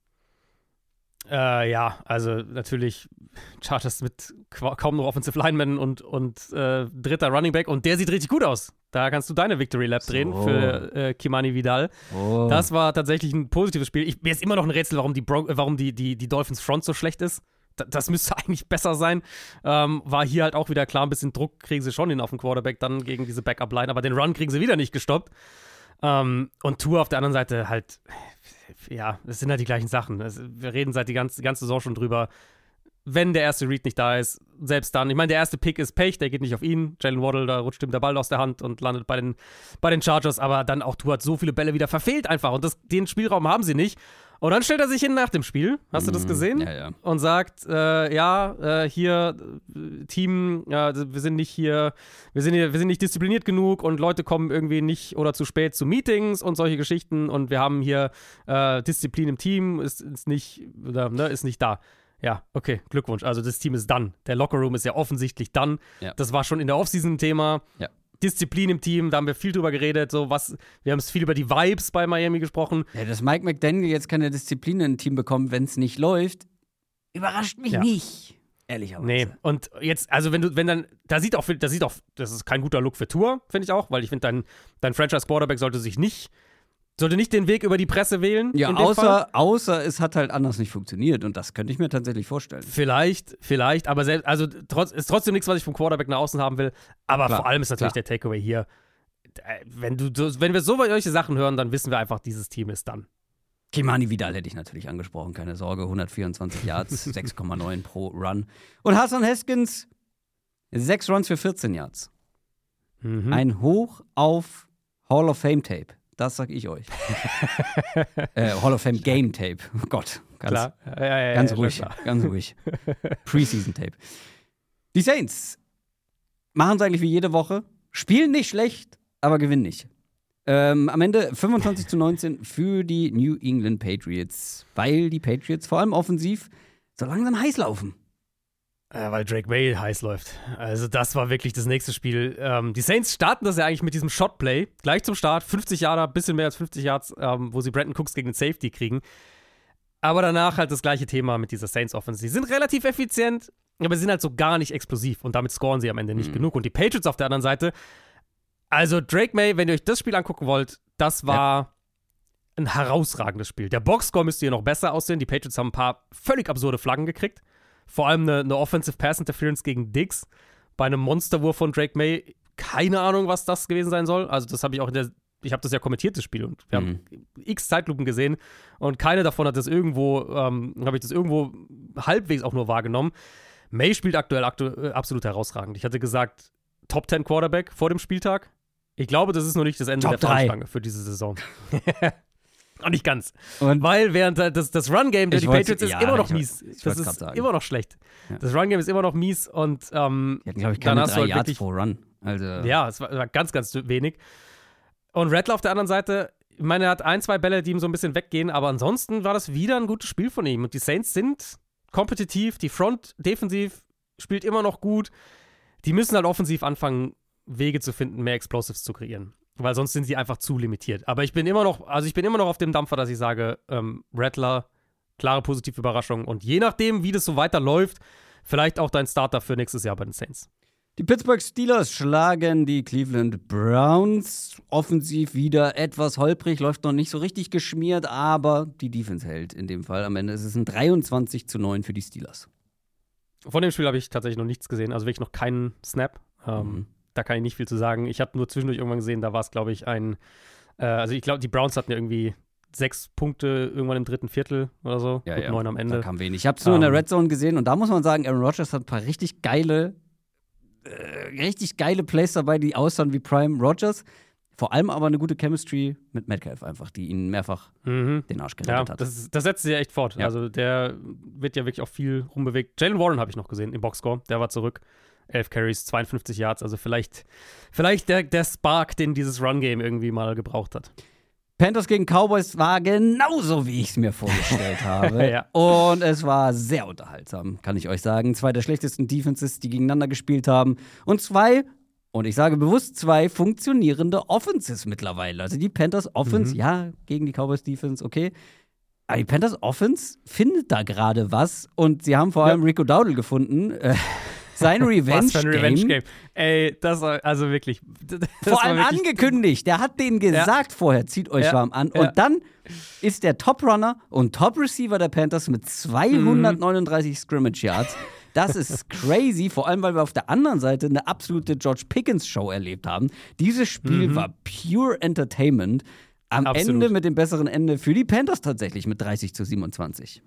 Äh, ja, also natürlich Chargers mit qua- kaum noch Offensive Linemen und, und äh, dritter Running Back und der sieht richtig gut aus. Da kannst du deine Victory Lap So. drehen für äh, Kimani Vidal. Oh. Das war tatsächlich ein positives Spiel. Ich, mir ist immer noch ein Rätsel, warum die, Bron- äh, warum die, die, die Dolphins Front so schlecht ist. Da, das müsste eigentlich besser sein. Ähm, war hier halt auch wieder klar, ein bisschen Druck kriegen sie schon hin auf den Quarterback dann gegen diese Backup-Line, aber den Run kriegen sie wieder nicht gestoppt. Ähm, und Tour auf der anderen Seite halt, ja, das sind halt die gleichen Sachen. Das, wir reden seit die ganze, die ganze Saison schon drüber. Wenn der erste Read nicht da ist, selbst dann, ich meine, der erste Pick ist Pech, der geht nicht auf ihn. Jalen Waddle, da rutscht ihm der Ball aus der Hand und landet bei den, bei den Chargers, aber dann auch Tour hat so viele Bälle wieder verfehlt einfach und das, den Spielraum haben sie nicht. Und dann stellt er sich hin nach dem Spiel, hast du das gesehen? Ja, ja. Und sagt, äh, ja, äh, hier, äh, Team, ja, wir sind nicht hier, wir sind hier, wir sind nicht diszipliniert genug und Leute kommen irgendwie nicht oder zu spät zu Meetings und solche Geschichten und wir haben hier äh, Disziplin im Team, ist, ist nicht, oder, ne, ist nicht da. Ja, okay, Glückwunsch. Also das Team ist done. Der Lockerroom ist ja offensichtlich done. Ja. Das war schon in der Offseason ein Thema. Ja. Disziplin im Team, da haben wir viel drüber geredet. So was, wir haben es viel über die Vibes bei Miami gesprochen. Ja, dass Mike McDaniel jetzt keine Disziplin im Team bekommt, wenn es nicht läuft, überrascht mich Ja. nicht. Ehrlicherweise. Nee, und jetzt, also wenn du, wenn dann, da sieht auch, da sieht auch, das ist kein guter Look für Tour, finde ich auch, weil ich finde, dein, dein Franchise-Quarterback sollte sich nicht, sollte nicht den Weg über die Presse wählen. Ja, in dem Fall. außer, außer es hat halt anders nicht funktioniert und das könnte ich mir tatsächlich vorstellen. Vielleicht, vielleicht, aber selbst, also trotz, ist trotzdem nichts, was ich vom Quarterback nach außen haben will. Aber Klar, vor allem ist natürlich klar. der Takeaway hier. äh, Wenn, du, so- wenn wir so solche Sachen hören, dann wissen wir einfach, dieses Team ist dann. Kimani Vidal hätte ich natürlich angesprochen, keine Sorge. hundertvierundzwanzig Yards, sechs Komma neun pro Run. Und Hassan Haskins, sechs Runs für vierzehn Yards. Mhm. Ein Hoch auf Hall of Fame Tape. Das sag ich euch. äh, Hall of Fame Game Tape. Oh Gott, ganz, Klar. Ja, ja, ja, ganz ja, ruhig, klar. ganz ruhig. Preseason Tape. Die Saints machen es eigentlich wie jede Woche. Spielen nicht schlecht, aber gewinnen nicht. Ähm, am Ende fünfundzwanzig zu neunzehn für die New England Patriots, weil die Patriots vor allem offensiv so langsam heiß laufen. Äh, weil Drake May heiß läuft. Also das war wirklich das nächste Spiel. Ähm, die Saints starten das ja eigentlich mit diesem Shotplay. Gleich zum Start, fünfzig Yarder, bisschen mehr als fünfzig Yards, ähm, wo sie Brandon Cooks gegen den Safety kriegen. Aber danach halt das gleiche Thema mit dieser Saints-Offense. Sie sind relativ effizient, aber sie sind halt so gar nicht explosiv. Und damit scoren sie am Ende nicht Mhm. genug. Und die Patriots auf der anderen Seite, also Drake May, wenn ihr euch das Spiel angucken wollt, das war ein herausragendes Spiel. Der Boxscore müsste hier noch besser aussehen. Die Patriots haben ein paar völlig absurde Flaggen gekriegt. Vor allem eine, eine Offensive Pass Interference gegen Diggs bei einem Monsterwurf von Drake May. Keine Ahnung, was das gewesen sein soll. Also das habe ich auch in der, ich habe das ja kommentiert, das Spiel, und wir Mhm. haben x Zeitlupen gesehen und keine davon hat das irgendwo, ähm, habe ich das irgendwo halbwegs auch nur wahrgenommen. May spielt aktuell aktu äh, absolut herausragend. Ich hatte gesagt, Top zehn Quarterback vor dem Spieltag. Ich glaube, das ist noch nicht das Ende Top der drei. Fahnenstange für diese Saison. Auch nicht ganz. Und Weil während äh, das, das Run-Game der Ich die wollt's- Patriots ist ja, immer noch ich wollt- mies. ich Das wollt's grad ist sagen. immer noch schlecht. Ja. Das Run-Game ist immer noch mies und ähm, die hatten, glaube ich, dann keine hast du drei halt Yards wirklich- pro Run. Also, ja, es war, war ganz, ganz wenig. Und Rattler auf der anderen Seite, ich meine, er hat ein, zwei Bälle, die ihm so ein bisschen weggehen, aber ansonsten war das wieder ein gutes Spiel von ihm. Und die Saints sind kompetitiv, die Front defensiv spielt immer noch gut. die müssen halt offensiv anfangen, Wege zu finden, mehr Explosives zu kreieren. Weil sonst sind sie einfach zu limitiert. Aber ich bin immer noch, also ich bin immer noch auf dem Dampfer, dass ich sage, ähm, Rattler, klare positive Überraschung. Und je nachdem, wie das so weiterläuft, vielleicht auch dein Starter für nächstes Jahr bei den Saints. Die Pittsburgh Steelers schlagen die Cleveland Browns. Offensiv wieder etwas holprig, läuft noch nicht so richtig geschmiert, aber die Defense hält in dem Fall. Am Ende ist es ein dreiundzwanzig zu neun für die Steelers. Von dem Spiel habe ich tatsächlich noch nichts gesehen, also wirklich noch keinen Snap. Ähm, mhm. Da kann ich nicht viel zu sagen. Ich habe nur zwischendurch irgendwann gesehen, da war es, glaube ich, ein, äh, also ich glaube, die Browns hatten ja irgendwie sechs Punkte irgendwann im dritten Viertel oder so, ja, und ja. neun am Ende. Da kam wenig. Ich habe es nur um, in der Red Zone gesehen und da muss man sagen, Aaron Rodgers hat ein paar richtig geile, äh, richtig geile Plays dabei, die aussahen wie Prime Rodgers. Vor allem aber eine gute Chemistry mit Metcalf einfach, die ihn mehrfach mhm. den Arsch gerettet ja, hat. Das, das setzt sich ja echt fort. Ja. Also der wird ja wirklich auch viel rumbewegt. Jalen Warren habe ich noch gesehen im Boxscore, der war zurück. elf Carries, zweiundfünfzig Yards, also vielleicht, vielleicht der, der Spark, den dieses Run-Game irgendwie mal gebraucht hat. Panthers gegen Cowboys war genauso, wie ich es mir vorgestellt habe. ja. Und es war sehr unterhaltsam, kann ich euch sagen. Zwei der schlechtesten Defenses, die gegeneinander gespielt haben. Und zwei, und ich sage bewusst zwei, funktionierende Offenses mittlerweile. Also die Panthers Offense, mhm. ja, gegen die Cowboys Defense, okay. Aber die Panthers Offense findet da gerade was. Und sie haben vor allem ja. Rico Dowdle gefunden. Äh, Sein Revenge-Game. Was für ein Revenge-Game. Ey, das war, also wirklich. Das Vor allem wirklich angekündigt. Der hat denen gesagt ja. vorher, zieht euch ja. warm an. Ja. Und dann ist der Top-Runner und Top-Receiver der Panthers mit zweihundertneununddreißig mhm. Scrimmage-Yards. Das ist crazy, vor allem, weil wir auf der anderen Seite eine absolute George Pickens-Show erlebt haben. Dieses Spiel mhm. war pure Entertainment. Am Absolut. Ende mit dem besseren Ende für die Panthers tatsächlich mit dreißig zu siebenundzwanzig.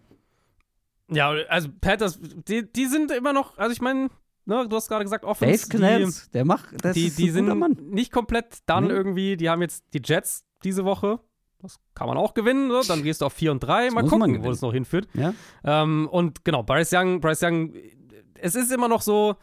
Ja, also Panthers, die, die sind immer noch, also ich meine, ne, du hast gerade gesagt, Offense, Dave Knans, der macht, das die, ist die ein sind guter Mann. Nicht komplett dann nee. irgendwie, die haben jetzt die Jets diese Woche, das kann man auch gewinnen, so. Dann gehst du auf vier und drei, mal gucken, wo das noch hinführt. Ja. Ähm, und genau, Bryce Young, Bryce Young, es ist immer noch so,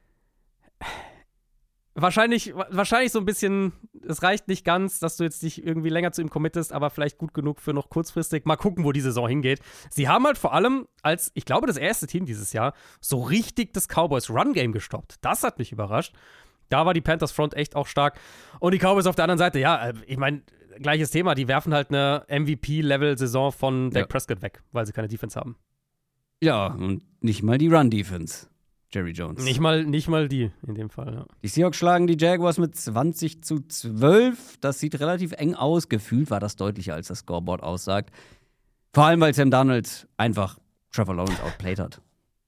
Wahrscheinlich, wahrscheinlich so ein bisschen, es reicht nicht ganz, dass du jetzt dich irgendwie länger zu ihm committest, aber vielleicht gut genug für noch kurzfristig. Mal gucken, wo die Saison hingeht. Sie haben halt vor allem als, ich glaube, das erste Team dieses Jahr so richtig das Cowboys Run-Game gestoppt. Das hat mich überrascht. Da war die Panthers Front echt auch stark. Und die Cowboys auf der anderen Seite, ja, ich meine, gleiches Thema, die werfen halt eine M V P-Level-Saison von Dak ja. Prescott weg, weil sie keine Defense haben. Ja, und nicht mal die Run-Defense. Jerry Jones. Nicht mal, nicht mal die in dem Fall, ja. Die Seahawks schlagen die Jaguars mit zwanzig zu zwölf. Das sieht relativ eng aus. Gefühlt war das deutlicher, als das Scoreboard aussagt. Vor allem, weil Sam Darnold einfach Trevor Lawrence outplayed hat.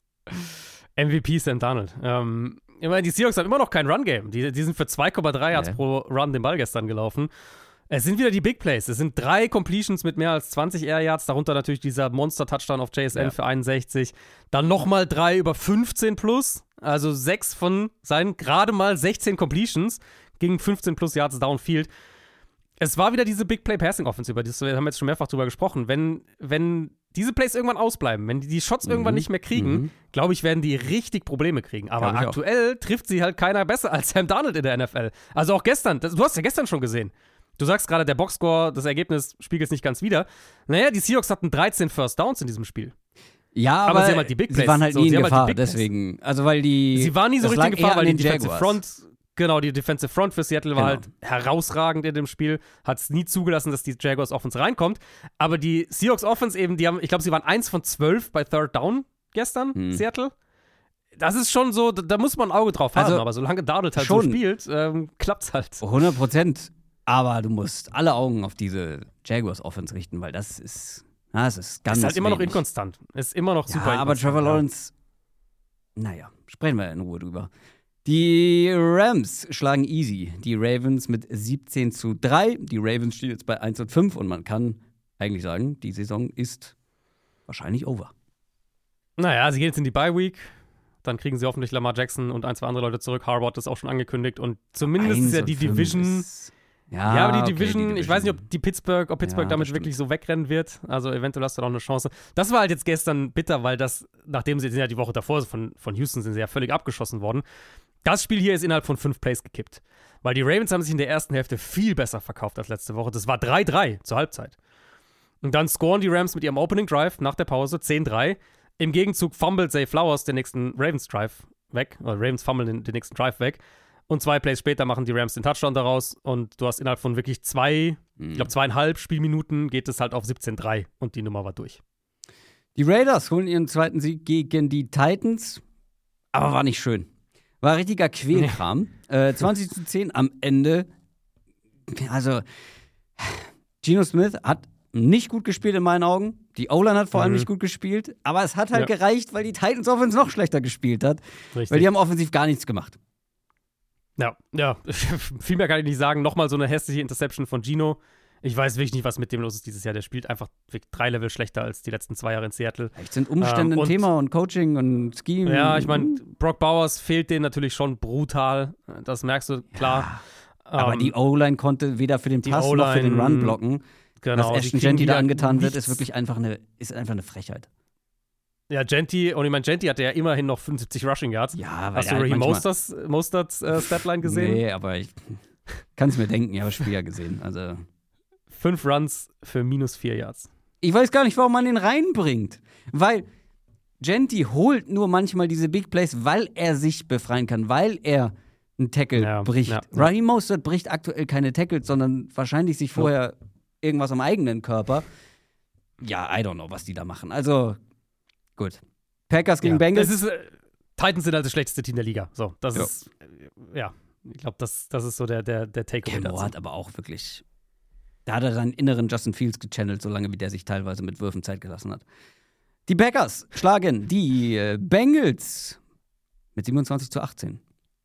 M V P Sam Darnold. Ähm, ich meine, die Seahawks haben immer noch kein Run-Game. Die, die sind für zwei Komma drei Yards nee. pro Run den Ball gestern gelaufen. Es sind wieder die Big Plays. Es sind drei Completions mit mehr als zwanzig Air Yards, darunter natürlich dieser Monster-Touchdown auf J S N ja. für einundsechzig. Dann nochmal drei über fünfzehn plus, also sechs von seinen gerade mal sechzehn Completions gegen fünfzehn plus Yards Downfield. Es war wieder diese Big Play Passing Offense, über die wir haben jetzt schon mehrfach drüber gesprochen. Wenn, wenn diese Plays irgendwann ausbleiben, wenn die die Shots mhm. irgendwann nicht mehr kriegen, mhm. glaube ich, werden die richtig Probleme kriegen. Aber aktuell auch. Trifft sie halt keiner besser als Sam Darnold in der N F L. Also auch gestern, das, du hast ja gestern schon gesehen. Du sagst gerade, der Boxscore, das Ergebnis spiegelt es nicht ganz wider. Naja, die Seahawks hatten dreizehn First Downs in diesem Spiel. Ja, aber, aber sie, haben halt die Big Plays. sie waren halt nie so, in Gefahr, halt deswegen. Also, weil die. Sie waren nie so richtig in Gefahr, weil die Defensive Jaguars. Front, genau, die Defensive Front für Seattle war genau. halt herausragend in dem Spiel. Hat es nie zugelassen, dass die Jaguars Offense reinkommt. Aber die Seahawks Offense eben, die haben, ich glaube, sie waren eins von zwölf bei Third Down gestern, hm. Seattle. Das ist schon so, da, da muss man ein Auge drauf haben. Also, aber solange Darnold halt so spielt, ähm, klappt's halt. hundert Prozent. Aber du musst alle Augen auf diese Jaguars-Offense richten, weil das ist, na, das ist ganz ist halt immer wenig. noch inkonstant. Ist immer noch super ja, aber Trevor Lawrence, naja, sprechen wir in Ruhe drüber. Die Rams schlagen easy die Ravens mit siebzehn zu drei. Die Ravens stehen jetzt bei eins und fünf und man kann eigentlich sagen, die Saison ist wahrscheinlich over. Naja, sie gehen jetzt in die Bye-Week. Dann kriegen sie hoffentlich Lamar Jackson und ein, zwei andere Leute zurück. Harbaugh ist auch schon angekündigt. Und zumindest ist ja die Division. Ist Ja, ja, aber die, okay, Division, die Division, ich weiß nicht, ob die Pittsburgh, ob Pittsburgh ja, damit wirklich so wegrennen wird. Also eventuell hast du da auch eine Chance. Das war halt jetzt gestern bitter, weil das, nachdem sie sind ja die Woche davor von, von Houston sind sie ja völlig abgeschossen worden. Das Spiel hier ist innerhalb von fünf Plays gekippt. Weil die Ravens haben sich in der ersten Hälfte viel besser verkauft als letzte Woche. Das war drei drei zur Halbzeit. Und dann scoren die Rams mit ihrem Opening Drive nach der Pause zehn drei. Im Gegenzug fummelt Zay Flowers den nächsten Ravens Drive weg. Oder Ravens fummeln den, den nächsten Drive weg. Und zwei Plays später machen die Rams den Touchdown daraus. Und du hast innerhalb von wirklich zwei, mhm. ich glaube zweieinhalb Spielminuten geht es halt auf siebzehn drei. Und die Nummer war durch. Die Raiders holen ihren zweiten Sieg gegen die Titans. Aber war nicht schön. War richtiger Quälkram. äh, zwanzig zu zehn am Ende. Also, Geno Smith hat nicht gut gespielt in meinen Augen. Die O-Line hat vor allem mhm. nicht gut gespielt. Aber es hat halt ja. gereicht, weil die Titans Offense noch schlechter gespielt hat. Richtig. Weil die haben offensiv gar nichts gemacht. Ja, ja. Viel mehr kann ich nicht sagen. Nochmal so eine hässliche Interception von Geno. Ich weiß wirklich nicht, was mit dem los ist dieses Jahr. Der spielt einfach drei Level schlechter als die letzten zwei Jahre in Seattle. Echt sind Umstände ähm, ein Thema und Coaching und Scheme. Ja, ich meine, Brock Bowers fehlt denen natürlich schon brutal. Das merkst du, klar. Ja, aber ähm, die O-Line konnte weder für den Pass noch für den Run blocken. Genau. Was Ashton Jeanty da angetan wird, ist wirklich einfach eine, ist einfach eine Frechheit. Ja, Jeanty, und ich meine, Jeanty hatte ja immerhin noch fünfundsiebzig Rushing Yards. Ja, weil Hast du halt Raheem Mosterts, Mosterts äh, Statline gesehen? Nee, aber ich kann es mir denken, ich habe das Spiel ja gesehen. Also Fünf Runs für minus vier Yards. Ich weiß gar nicht, warum man den reinbringt. Weil Jeanty holt nur manchmal diese Big Plays, weil er sich befreien kann, weil er einen Tackle ja, bricht. Ja, ja. Raheem Mostert bricht aktuell keine Tackles, sondern wahrscheinlich sich vorher ja. irgendwas am eigenen Körper. Ja, I don't know, was die da machen. Also, gut. Packers gegen ja. Bengals. Es ist, äh, Titans sind halt das schlechteste Team der Liga. So, das ja. ist, äh, ja, ich glaube, das, das ist so der, der, der Takeaway dazu. hat aber auch wirklich, da hat er seinen inneren Justin Fields gechannelt, solange wie der sich teilweise mit Würfen Zeit gelassen hat. Die Packers schlagen die äh, Bengals mit siebenundzwanzig zu achtzehn.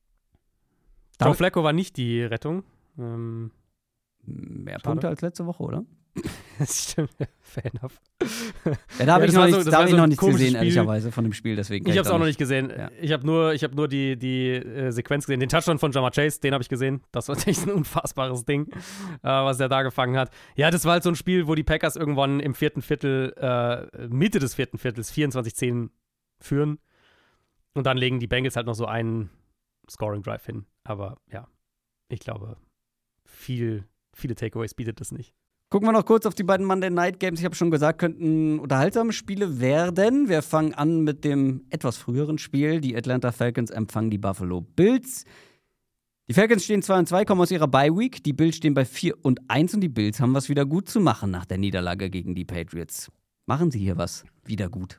Joe Flacco war nicht die Rettung. Ähm, Mehr schade. Punkte als letzte Woche, oder? Das stimmt, ja, fair enough. Ja, da habe ja, ich noch, so, nicht, da hab so ich noch nichts gesehen, Spiel. ehrlicherweise, von dem Spiel. Deswegen ich habe es auch noch nicht gesehen. Ja. Ich habe nur, ich hab nur die, die äh, Sequenz gesehen. Den Touchdown von Ja'Marr Chase, den habe ich gesehen. Das war echt ein unfassbares Ding, äh, was er da gefangen hat. Ja, das war halt so ein Spiel, wo die Packers irgendwann im vierten Viertel, äh, Mitte des vierten Viertels, vierundzwanzig zehn führen. Und dann legen die Bengals halt noch so einen Scoring-Drive hin. Aber ja, ich glaube, viel, viele Takeaways bietet das nicht. Gucken wir noch kurz auf die beiden Monday Night Games. Ich habe schon gesagt, könnten unterhaltsame Spiele werden. Wir fangen an mit dem etwas früheren Spiel. Die Atlanta Falcons empfangen die Buffalo Bills. Die Falcons stehen zwei und zwei, kommen aus ihrer Bye-Week. Die Bills stehen bei vier und eins und die Bills haben was wieder gut zu machen nach der Niederlage gegen die Patriots. Machen sie hier was wieder gut?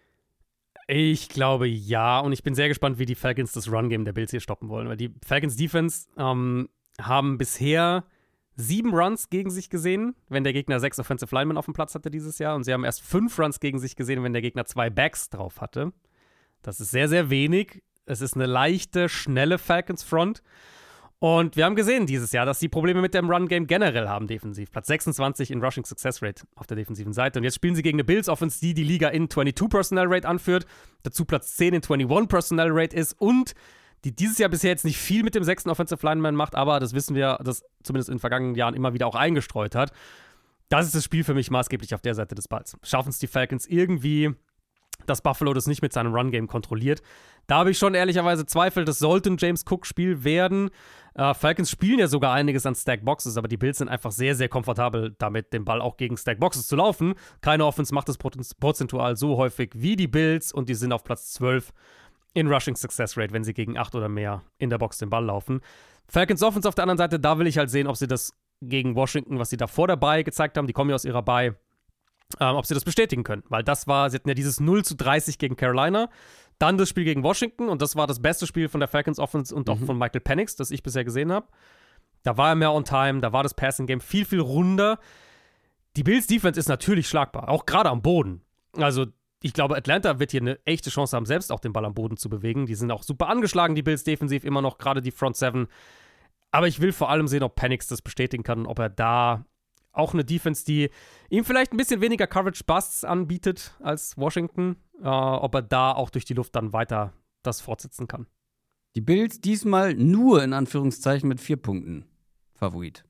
Ich glaube, ja. Und ich bin sehr gespannt, wie die Falcons das Run-Game der Bills hier stoppen wollen. Weil die Falcons-Defense ähm, haben bisher sieben Runs gegen sich gesehen, wenn der Gegner sechs Offensive Linemen auf dem Platz hatte dieses Jahr. Und sie haben erst fünf Runs gegen sich gesehen, wenn der Gegner zwei Backs drauf hatte. Das ist sehr, sehr wenig. Es ist eine leichte, schnelle Falcons-Front. Und wir haben gesehen dieses Jahr, dass sie Probleme mit dem Run-Game generell haben defensiv. Platz sechsundzwanzig in Rushing Success Rate auf der defensiven Seite. Und jetzt spielen sie gegen eine Bills-Offense, die die Liga in zweiundzwanzig Personnel Rate anführt. Dazu Platz zehn in einundzwanzig Personnel Rate ist und die dieses Jahr bisher jetzt nicht viel mit dem sechsten Offensive Lineman macht, aber das wissen wir, das zumindest in den vergangenen Jahren immer wieder auch eingestreut hat. Das ist das Spiel für mich maßgeblich auf der Seite des Balls. Schaffen es die Falcons irgendwie, dass Buffalo das nicht mit seinem Run-Game kontrolliert. Da habe ich schon ehrlicherweise Zweifel, das sollte ein James Cook-Spiel werden. Äh, Falcons spielen ja sogar einiges an Stack-Boxes, aber die Bills sind einfach sehr, sehr komfortabel damit, den Ball auch gegen Stack-Boxes zu laufen. Keine Offense macht das prozentual so häufig wie die Bills und die sind auf Platz zwölf in Rushing Success Rate, wenn sie gegen acht oder mehr in der Box den Ball laufen. Falcons Offense auf der anderen Seite, da will ich halt sehen, ob sie das gegen Washington, was sie da vor der Bye gezeigt haben, die kommen ja aus ihrer Bye, ähm, ob sie das bestätigen können. Weil das war, sie hatten ja dieses null zu dreißig gegen Carolina, dann das Spiel gegen Washington und das war das beste Spiel von der Falcons Offense und auch mhm. von Michael Penix, das ich bisher gesehen habe. Da war er mehr on time, da war das Passing Game viel, viel runder. Die Bills Defense ist natürlich schlagbar, auch gerade am Boden. Also ich glaube, Atlanta wird hier eine echte Chance haben, selbst auch den Ball am Boden zu bewegen. Die sind auch super angeschlagen, die Bills defensiv, immer noch gerade die Front Seven. Aber ich will vor allem sehen, ob Penix das bestätigen kann, ob er da auch eine Defense, die ihm vielleicht ein bisschen weniger Coverage-Busts anbietet als Washington, äh, ob er da auch durch die Luft dann weiter das fortsetzen kann. Die Bills diesmal nur in Anführungszeichen mit vier Punkten Favorit.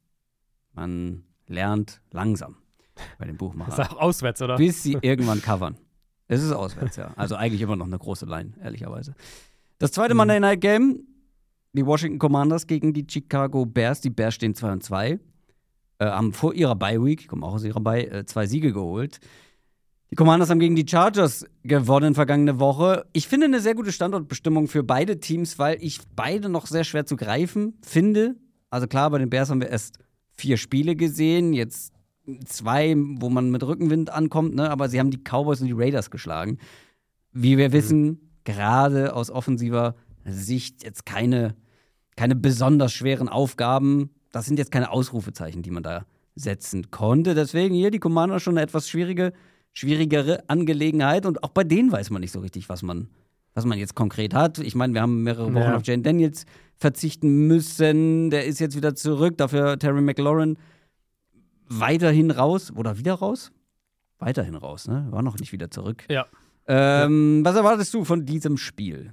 Man lernt langsam bei dem Buchmacher. Das ist auch auswärts, oder? Bis sie irgendwann covern. Es ist auswärts, ja. Also eigentlich immer noch eine große Line, ehrlicherweise. Das zweite mhm. Monday Night Game, die Washington Commanders gegen die Chicago Bears. Die Bears stehen zwei und zwei. Äh, haben vor ihrer Bye-Week, kommen auch aus ihrer Bye, äh, zwei Siege geholt. Die Commanders haben gegen die Chargers gewonnen vergangene Woche. Ich finde eine sehr gute Standortbestimmung für beide Teams, weil ich beide noch sehr schwer zu greifen finde. Also klar, bei den Bears haben wir erst vier Spiele gesehen, jetzt zwei, wo man mit Rückenwind ankommt, ne? Aber sie haben die Cowboys und die Raiders geschlagen. Wie wir wissen, mhm. gerade aus offensiver Sicht jetzt keine, keine besonders schweren Aufgaben. Das sind jetzt keine Ausrufezeichen, die man da setzen konnte. Deswegen hier die Commanders schon eine etwas schwierige, schwierigere Angelegenheit. Und auch bei denen weiß man nicht so richtig, was man, was man jetzt konkret hat. Ich meine, wir haben mehrere Wochen ja. auf Jane Daniels verzichten müssen. Der ist jetzt wieder zurück. Dafür Terry McLaurin weiterhin raus. Oder wieder raus? Weiterhin raus, ne? War noch nicht wieder zurück. Ja. Ähm, ja. Was erwartest du von diesem Spiel?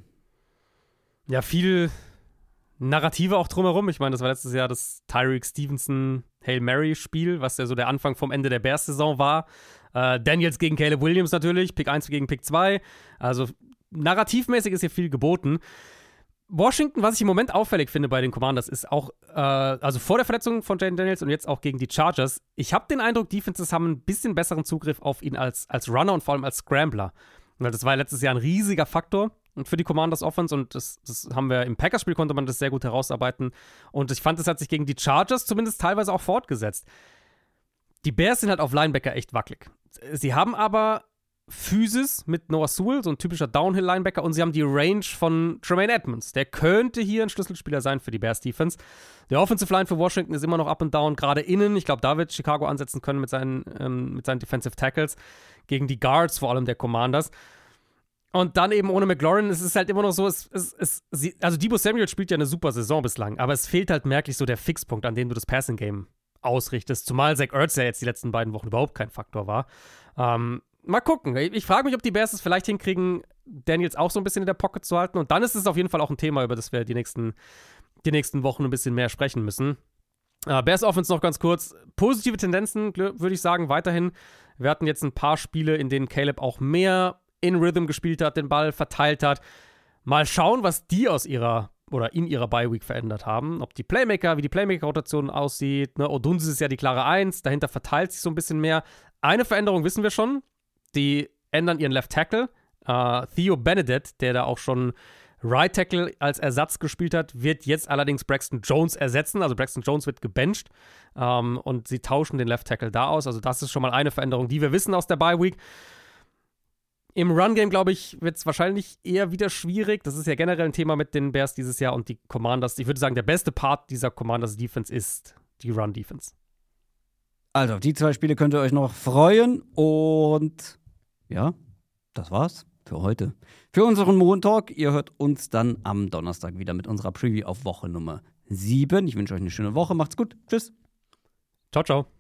Ja, viel Narrative auch drumherum. Ich meine, das war letztes Jahr das Tyreek Stevenson Hail Mary-Spiel, was ja so der Anfang vom Ende der Bears-Saison war. Äh, Daniels gegen Caleb Williams natürlich, Pick eins gegen Pick zwei. Also narrativmäßig ist hier viel geboten. Washington, was ich im Moment auffällig finde bei den Commanders, ist auch, äh, also vor der Verletzung von Jayden Daniels und jetzt auch gegen die Chargers, ich habe den Eindruck, Defenses haben ein bisschen besseren Zugriff auf ihn als, als Runner und vor allem als Scrambler. Weil das war ja letztes Jahr ein riesiger Faktor für die Commanders Offense und das, das haben wir im Packers-Spiel, konnte man das sehr gut herausarbeiten. Und ich fand, das hat sich gegen die Chargers zumindest teilweise auch fortgesetzt. Die Bears sind halt auf Linebacker echt wackelig. Sie haben aber Physis mit Noah Sewell, so ein typischer Downhill-Linebacker, und sie haben die Range von Tremaine Edmonds. Der könnte hier ein Schlüsselspieler sein für die Bears-Defense. Der Offensive Line für Washington ist immer noch up and down, gerade innen. Ich glaube, da wird Chicago ansetzen können mit seinen, ähm, mit seinen Defensive Tackles gegen die Guards, vor allem der Commanders. Und dann eben ohne McLaurin, es ist halt immer noch so, es, es, es, sie, also Deebo Samuel spielt ja eine super Saison bislang, aber es fehlt halt merklich so der Fixpunkt, an dem du das Passing-Game ausrichtest, zumal Zach Ertz ja jetzt die letzten beiden Wochen überhaupt kein Faktor war. Ähm, mal gucken. Ich, ich frage mich, ob die Bears es vielleicht hinkriegen, Daniels auch so ein bisschen in der Pocket zu halten, und dann ist es auf jeden Fall auch ein Thema, über das wir die nächsten, die nächsten Wochen ein bisschen mehr sprechen müssen. Äh, Bears Offense noch ganz kurz. Positive Tendenzen, würde ich sagen, weiterhin. Wir hatten jetzt ein paar Spiele, in denen Caleb auch mehr in Rhythm gespielt hat, den Ball verteilt hat. Mal schauen, was die aus ihrer oder in ihrer Bye-Week verändert haben. Ob die Playmaker, wie die Playmaker-Rotation aussieht. Ne? Odunsis ist ja die klare Eins, dahinter verteilt sich so ein bisschen mehr. Eine Veränderung wissen wir schon. Die ändern ihren Left Tackle. Uh, Theo Benedict, der da auch schon Right Tackle als Ersatz gespielt hat, wird jetzt allerdings Braxton Jones ersetzen. Also Braxton Jones wird gebencht. Um, und sie tauschen den Left Tackle da aus. Also das ist schon mal eine Veränderung, die wir wissen aus der Bye-Week. Im Run-Game, glaube ich, wird es wahrscheinlich eher wieder schwierig. Das ist ja generell ein Thema mit den Bears dieses Jahr und die Commanders. Ich würde sagen, der beste Part dieser Commanders-Defense ist die Run-Defense. Also, auf die zwei Spiele könnt ihr euch noch freuen. Und ja, das war's für heute. Für unseren Montalk. Ihr hört uns dann am Donnerstag wieder mit unserer Preview auf Woche Nummer sieben. Ich wünsche euch eine schöne Woche. Macht's gut. Tschüss. Ciao, ciao.